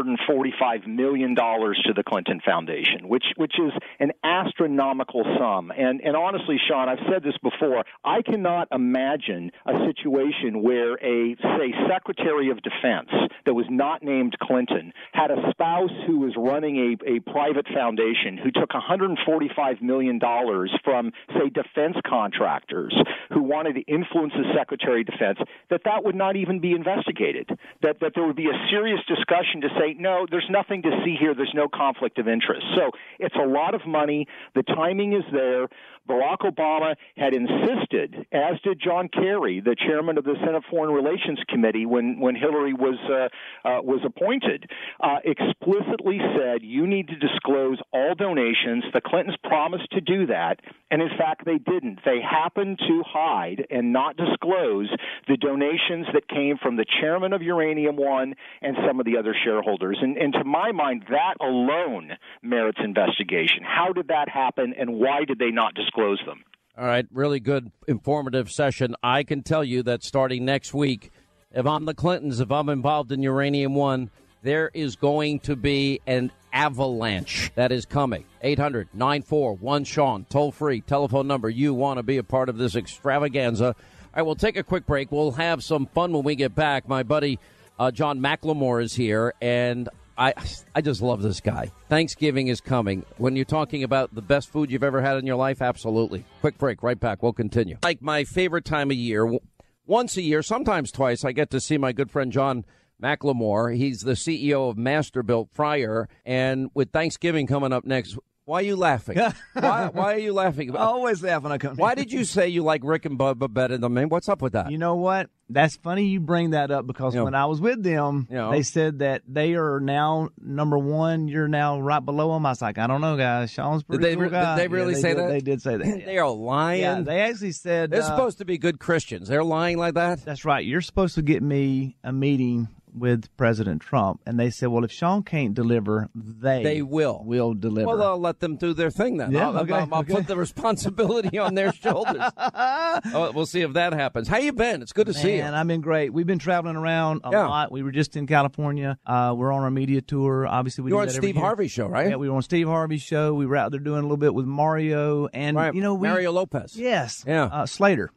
$145 million to the Clinton Foundation, which is an astronomical sum. And honestly, Sean, I've said this before, I cannot imagine a situation where a, say, Secretary of Defense that was not named Clinton had a spouse who was running a private foundation who took $145 million from, say, defense contractors who wanted to influence the Secretary of Defense, that would not even be investigated, that there would be a serious discussion to say, no, there's nothing to see here, there's no conflict of interest. So it's a lot of money, the timing is there. Barack Obama had insisted, as did John Kerry, the chairman of the Senate Foreign Relations Committee when Hillary was appointed, explicitly said you need to disclose all donations. The Clintons promised to do that, and in fact they didn't. They happened to hide and not disclose the donations that came from the chairman of Uranium One and some of the other shareholders. And to my mind, that alone merits investigation. How did that happen, and why did they not disclose them? All right, really good, informative session. I can tell you that starting next week, if I'm the Clintons, if I'm involved in Uranium One, there is going to be an avalanche that is coming. 800-941-SEAN, toll-free telephone number. You want to be a part of this extravaganza. All right, we'll take a quick break. We'll have some fun when we get back. My buddy John McLemore is here, and I just love this guy. Thanksgiving is coming. When you're talking about the best food you've ever had in your life, absolutely. Quick break, right back. We'll continue. Like my favorite time of year, once a year, sometimes twice, I get to see my good friend John McLemore. He's the CEO of Masterbuilt Fryer. And with Thanksgiving coming up next, why are you laughing? Why are you laughing? I always laugh when I come. Why did you say you like Rick and Bubba better than me? What's up with that? You know what? That's funny you bring that up because when I was with them, they said that they are now number one. You're now right below them. I was like, I don't know, guys. Sean's pretty cool guy. Did they really say that? They did say that. They are lying. Yeah, they actually said they're supposed to be good Christians. They're lying like that? That's right. You're supposed to get me a meeting with President Trump, and they said, well, if Sean can't deliver, they will deliver. Well, I'll let them do their thing then. Yeah, I'll put the responsibility on their shoulders. We'll see if that happens. How you been? It's good to see you. And I've been great. We've been traveling around a lot. We were just in California. We're on our media tour. Obviously, we You're on Steve Harvey's show, right? Yeah, we were on Steve Harvey's show. We were out there doing a little bit with Mario and Mario Lopez. Yes. Yeah. Slater.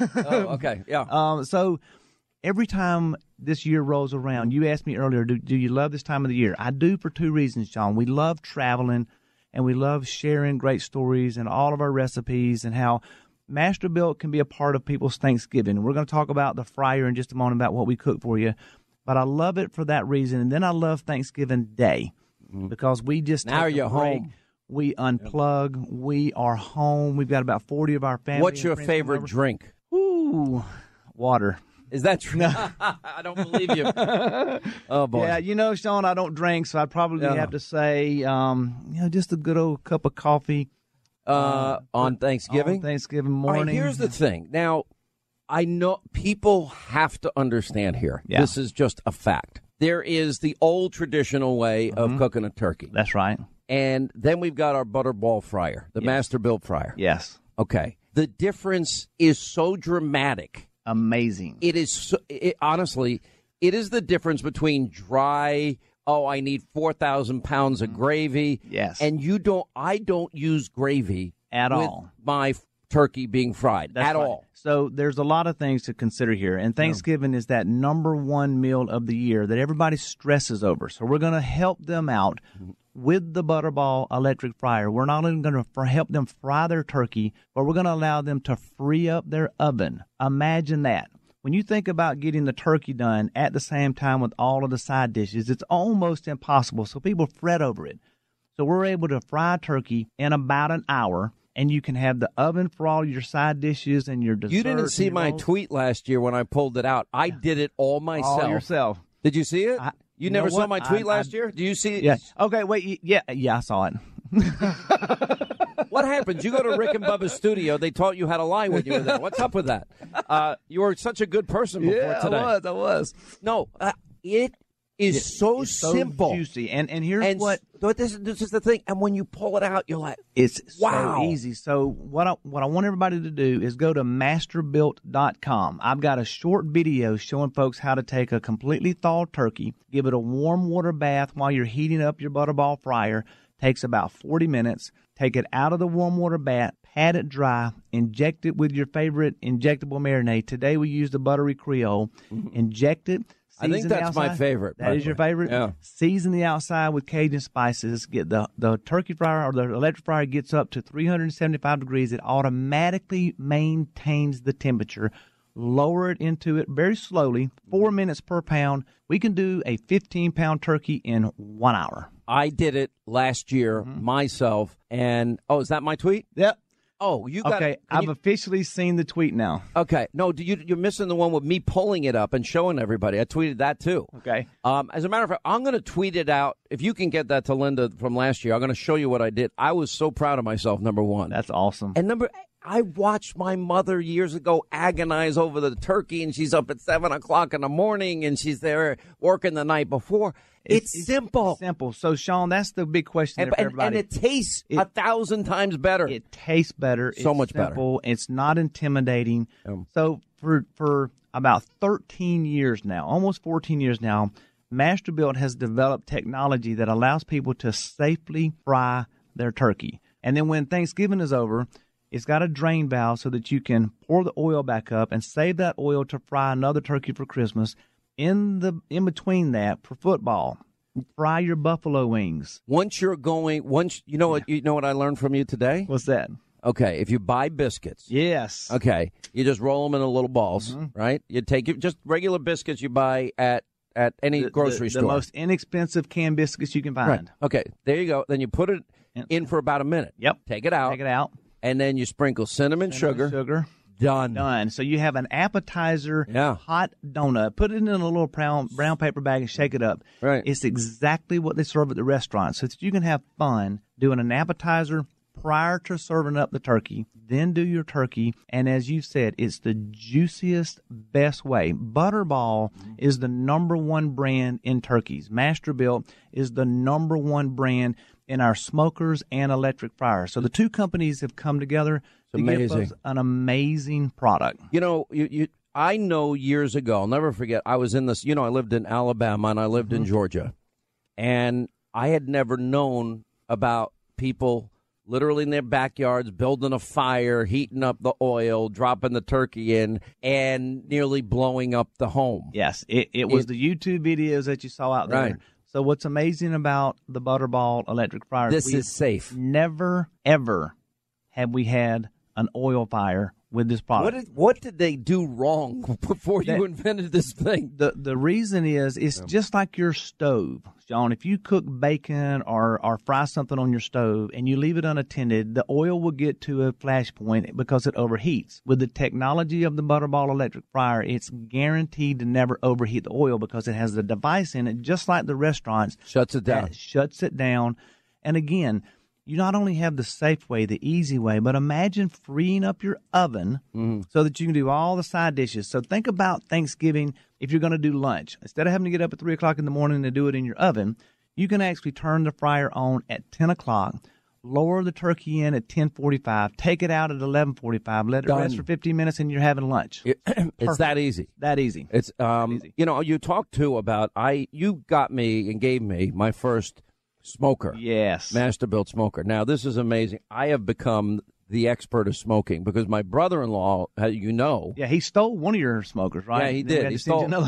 Okay. Yeah. So every time this year rolls around, you asked me earlier, do you love this time of the year? I do for two reasons, John. We love traveling, and we love sharing great stories and all of our recipes and how Masterbuilt can be a part of people's Thanksgiving. We're going to talk about the fryer in just a moment about what we cook for you. But I love it for that reason. And then I love Thanksgiving Day because we just now take you're a break. home. We unplug. We are home. We've got about 40 of our family. What's your favorite drink? Ooh, water. Is that true? I don't believe you. Oh, boy. Yeah, you know, Sean, I don't drink, so I'd probably have to say, just a good old cup of coffee. On Thanksgiving? On Thanksgiving morning. All right, here's the thing. Now, I know people have to understand here. Yeah. This is just a fact. There is the old traditional way of cooking a turkey. That's right. And then we've got our Butterball fryer, the Masterbuilt fryer. Yes. Okay. The difference is so dramatic. Amazing. It is, honestly, it is the difference between dry, I need 4,000 pounds of gravy. Yes. And I don't use gravy at with all. My turkey being fried That's at right. all. So there's a lot of things to consider here. And Thanksgiving is that number one meal of the year that everybody stresses over. So we're going to help them out with the Butterball electric fryer. We're not only going to help them fry their turkey, but we're going to allow them to free up their oven. Imagine that. When you think about getting the turkey done at the same time with all of the side dishes, it's almost impossible. So people fret over it. So we're able to fry turkey in about an hour, and you can have the oven for all your side dishes and your desserts. You didn't see my rolls. tweet last year when I pulled it out. I did it all myself. All yourself. Did you see it? You never know saw what? my tweet last year? Do you see it? Yeah. Okay, wait. Yeah, I saw it. What happened? You go to Rick and Bubba's studio. They taught you how to lie when you were there. What's up with that? You were such a good person before today. I was. No, it is so simple. So juicy. And here's what this is the thing. And when you pull it out, you're like, it's wow. So easy. So what I want everybody to do is go to masterbuilt.com. I've got a short video showing folks how to take a completely thawed turkey, give it a warm water bath while you're heating up your Butterball fryer. Takes about 40 minutes. Take it out of the warm water bath, pat it dry, inject it with your favorite injectable marinade. Today we use the Buttery Creole. Inject it. I think that's my favorite. That is your favorite? Yeah. Season the outside with Cajun spices. Get the turkey fryer or the electric fryer gets up to 375 degrees. It automatically maintains the temperature. Lower it into it very slowly, 4 minutes per pound. We can do a 15-pound turkey in 1 hour. I did it last year myself. And, is that my tweet? Yep. Oh, you got okay. I've officially seen the tweet now. Okay. No, you're missing the one with me pulling it up and showing everybody. I tweeted that too. Okay. As a matter of fact, I'm going to tweet it out. If you can get that to Linda from last year, I'm going to show you what I did. I was so proud of myself, number one. That's awesome. And I watched my mother years ago agonize over the turkey, and she's up at 7 o'clock in the morning, and she's there working the night before. It's simple. Simple. So, Sean, that's the big question there for everybody. And it tastes 1,000 times better. It tastes better. So much simple. It's not intimidating. So for about 13 years now, almost 14 years now, Masterbuilt has developed technology that allows people to safely fry their turkey. And then when Thanksgiving is over, it's got a drain valve so that you can pour the oil back up and save that oil to fry another turkey for Christmas. In between that, for football, fry your buffalo wings. You know what I learned from you today? What's that? Okay, if you buy biscuits. Yes. Okay, you just roll them into little balls, right? You take just regular biscuits you buy at any grocery store. The most inexpensive canned biscuits you can find. Right. Okay, there you go. Then you put it in for about a minute. Yep. Take it out. And then you sprinkle cinnamon sugar. Done. So you have an appetizer, hot donut. Put it in a little brown paper bag and shake it up. Right. It's exactly what they serve at the restaurant. So that you can have fun doing an appetizer prior to serving up the turkey. Then do your turkey. And as you said, it's the juiciest, best way. Butterball is the number one brand in turkeys. Masterbuilt is the number one brand in our smokers and electric fryers. So the two companies have come together to give us an amazing product. You know, I know years ago, I'll never forget, I was in this, I lived in Alabama and I lived in Georgia. And I had never known about people literally in their backyards building a fire, heating up the oil, dropping the turkey in, and nearly blowing up the home. Yes, it was the YouTube videos that you saw out there. Right. So what's amazing about the Butterball electric fryer? This is safe. Never, ever have we had an oil fire with this product. What did they do wrong before you invented this thing? The reason is it's just like your stove, Sean. If you cook bacon or fry something on your stove and you leave it unattended, the oil will get to a flash point because it overheats. With the technology of the Butterball electric fryer, it's guaranteed to never overheat the oil because it has the device in it, just like the restaurants. Shuts it down. That shuts it down. And again, you not only have the safe way, the easy way, but imagine freeing up your oven so that you can do all the side dishes. So think about Thanksgiving if you're going to do lunch. Instead of having to get up at 3 o'clock in the morning to do it in your oven, you can actually turn the fryer on at 10 o'clock, lower the turkey in at 10:45, take it out at 11:45, let it rest for 15 minutes, and you're having lunch. It's that easy. That easy. It's you know, you talked too about you got me and gave me my first smoker. Yes. Masterbuilt smoker. Now, this is amazing. I have become the expert of smoking because my brother-in-law, Yeah, he stole one of your smokers, right? Yeah, he did. He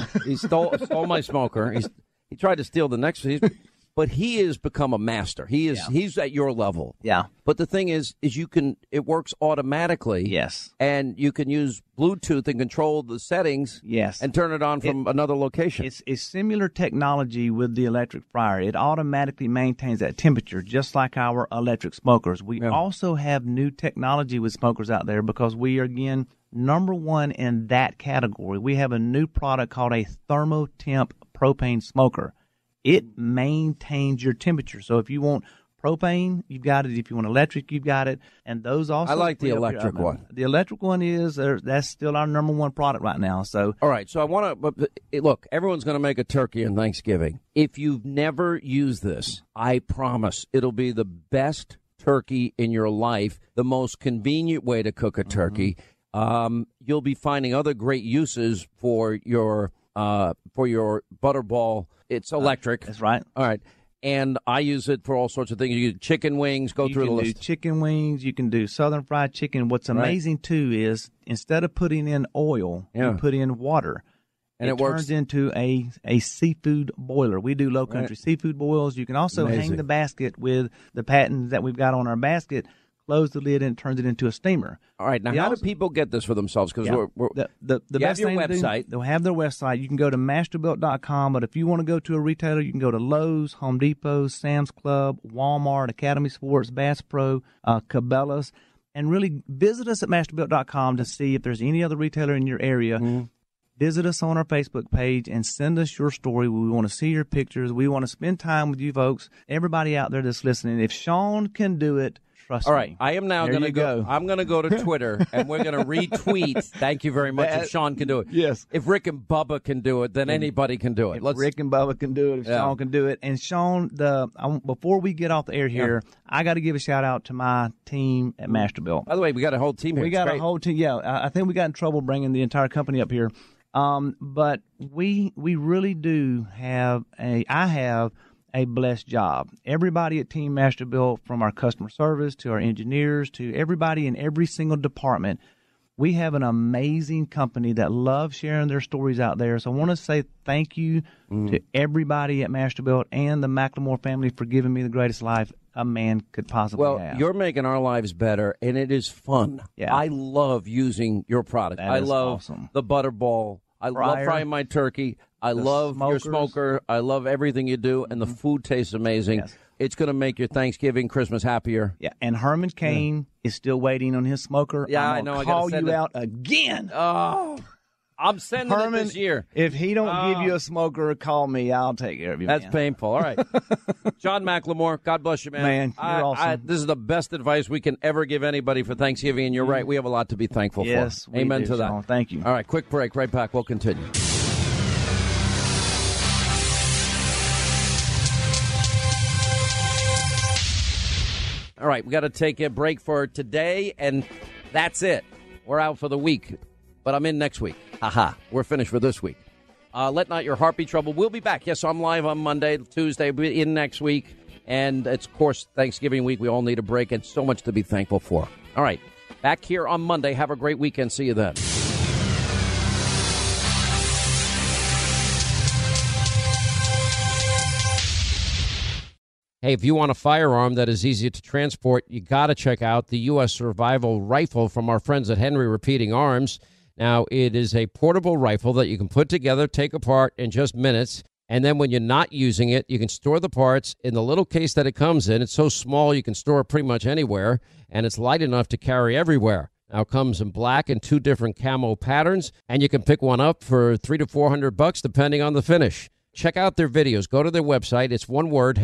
stole my smoker. He tried to steal the next one. But he has become a master. He's at your level. Yeah. But the thing is it works automatically. Yes. And you can use Bluetooth and control the settings. Yes. And turn it on from another location. It's similar technology with the electric fryer. It automatically maintains that temperature, just like our electric smokers. We also have new technology with smokers out there because we are, again, number one in that category. We have a new product called a ThermoTemp propane smoker. It maintains your temperature. So if you want propane, you've got it. If you want electric, you've got it. And those also. I like the electric one. The electric one that's still our number one product right now. So all right. So I want to look. Everyone's going to make a turkey on Thanksgiving. If you've never used this, I promise it'll be the best turkey in your life. The most convenient way to cook a turkey. You'll be finding other great uses for your Butterball. It's electric. That's right. All right. And I use it for all sorts of things. You do chicken wings, through the list. You can do chicken wings. You can do Southern fried chicken. What's amazing, too, is instead of putting in oil, you put in water. And it turns into a seafood boiler. We do low country seafood boils. You can also hang the basket with the patents that we've got on our basket. Close the lid and it turns it into a steamer. All right. Now, how do people get this for themselves? Because the best your thing website. They'll have their website. You can go to masterbuilt.com, but if you want to go to a retailer, you can go to Lowe's, Home Depot, Sam's Club, Walmart, Academy Sports, Bass Pro, Cabela's, and really visit us at masterbuilt.com to see if there's any other retailer in your area. Visit us on our Facebook page and send us your story. We want to see your pictures. We want to spend time with you folks, everybody out there that's listening. If Sean can do it, trust me. All right, I am now going to go. I'm going to go to Twitter, and we're going to retweet. Thank you very much. If Sean can do it. Yes. If Rick and Bubba can do it, then anybody can do it. If Rick and Bubba can do it, if Sean can do it. And Sean, before we get off the air here, I got to give a shout-out to my team at Masterbuilt. By the way, we got a whole team here. We got a whole team. Yeah, I think we got in trouble bringing the entire company up here. But we really do have I have a blessed job. Everybody at Team Masterbuilt, from our customer service to our engineers to everybody in every single department, we have an amazing company that loves sharing their stories out there. So I want to say thank you to everybody at Masterbuilt and the McLemore family for giving me the greatest life a man could possibly have. Well, you're making our lives better, and it is fun. Yeah. I love using your product. That I is love awesome. the Butterball. I love frying my turkey. I love your smoker. I love everything you do, and the food tastes amazing. Yes. It's going to make your Thanksgiving, Christmas happier. Yeah, and Herman Cain is still waiting on his smoker. Yeah, I know. I call you out again. Oh, I'm sending Herman, it this year. If he don't give you a smoker, call me. I'll take care of you. That's painful. All right. John McLemore, God bless you, man. Man, you're awesome. This is the best advice we can ever give anybody for Thanksgiving, and you're right. We have a lot to be thankful for. Yes, we Amen do, to that. Sean. Thank you. All right, quick break. Right back. We'll continue. All right, we got to take a break for today, and that's it. We're out for the week, but I'm in next week. Aha, we're finished for this week. Let Not Your Heart Be Troubled. We'll be back. Yes, I'm live on Monday, Tuesday, we'll be in next week. And it's, of course, Thanksgiving week. We all need a break and so much to be thankful for. All right, back here on Monday. Have a great weekend. See you then. Hey, if you want a firearm that is easy to transport, you got to check out the U.S. Survival Rifle from our friends at Henry Repeating Arms. Now, it is a portable rifle that you can put together, take apart in just minutes. And then when you're not using it, you can store the parts in the little case that it comes in. It's so small you can store it pretty much anywhere, and it's light enough to carry everywhere. Now, it comes in black and 2 different camo patterns, and you can pick one up for $300 to $400 depending on the finish. Check out their videos. Go to their website. It's one word,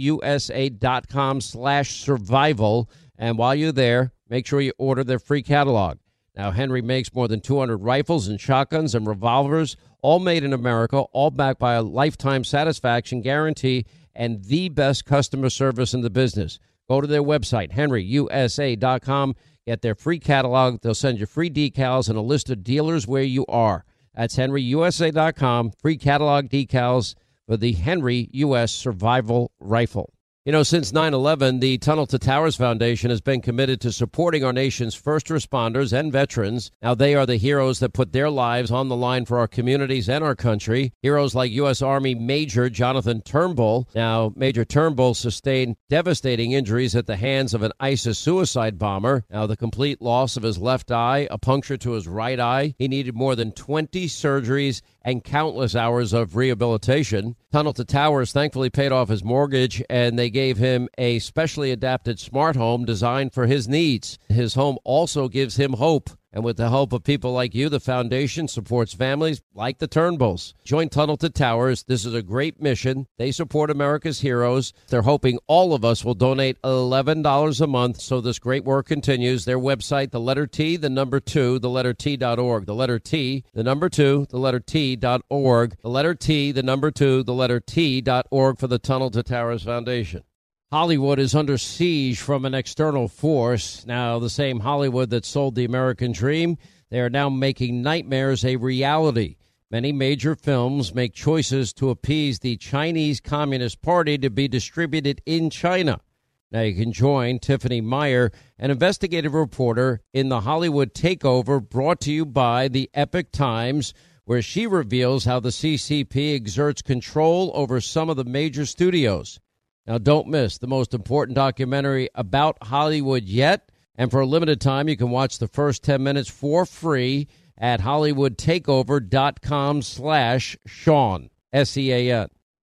henryusa.com/survival. And while you're there, make sure you order their free catalog. Now, Henry makes more than 200 rifles and shotguns and revolvers, all made in America, all backed by a lifetime satisfaction guarantee and the best customer service in the business. Go to their website, henryusa.com. Get their free catalog. They'll send you free decals and a list of dealers where you are. That's henryusa.com. Free catalog decals for the Henry U.S. Survival Rifle. You know, since 9/11, the Tunnel to Towers Foundation has been committed to supporting our nation's first responders and veterans. Now, they are the heroes that put their lives on the line for our communities and our country. Heroes like U.S. Army Major Jonathan Turnbull. Now, Major Turnbull sustained devastating injuries at the hands of an ISIS suicide bomber. Now, the complete loss of his left eye, a puncture to his right eye. He needed more than 20 surgeries and countless hours of rehabilitation. Tunnel to Towers thankfully paid off his mortgage, and they gave him a specially adapted smart home designed for his needs. His home also gives him hope. And with the help of people like you, the foundation supports families like the Turnbulls. Join Tunnel to Towers. This is a great mission. They support America's heroes. They're hoping all of us will donate $11 a month so this great work continues. Their website, the letter T, the number 2, the letter T.org. The letter T, the number 2, the letter T.org. The letter T, the number 2, the letter T.org for the Tunnel to Towers Foundation. Hollywood is under siege from an external force. Now, the same Hollywood that sold the American dream, they are now making nightmares a reality. Many major films make choices to appease the Chinese Communist Party to be distributed in China. Now, you can join Tiffany Meyer, an investigative reporter in the Hollywood Takeover, brought to you by the Epoch Times, where she reveals how the CCP exerts control over some of the major studios. Now, don't miss the most important documentary about Hollywood yet. And for a limited time, you can watch the first 10 minutes for free at HollywoodTakeover.com/Sean, SEAN.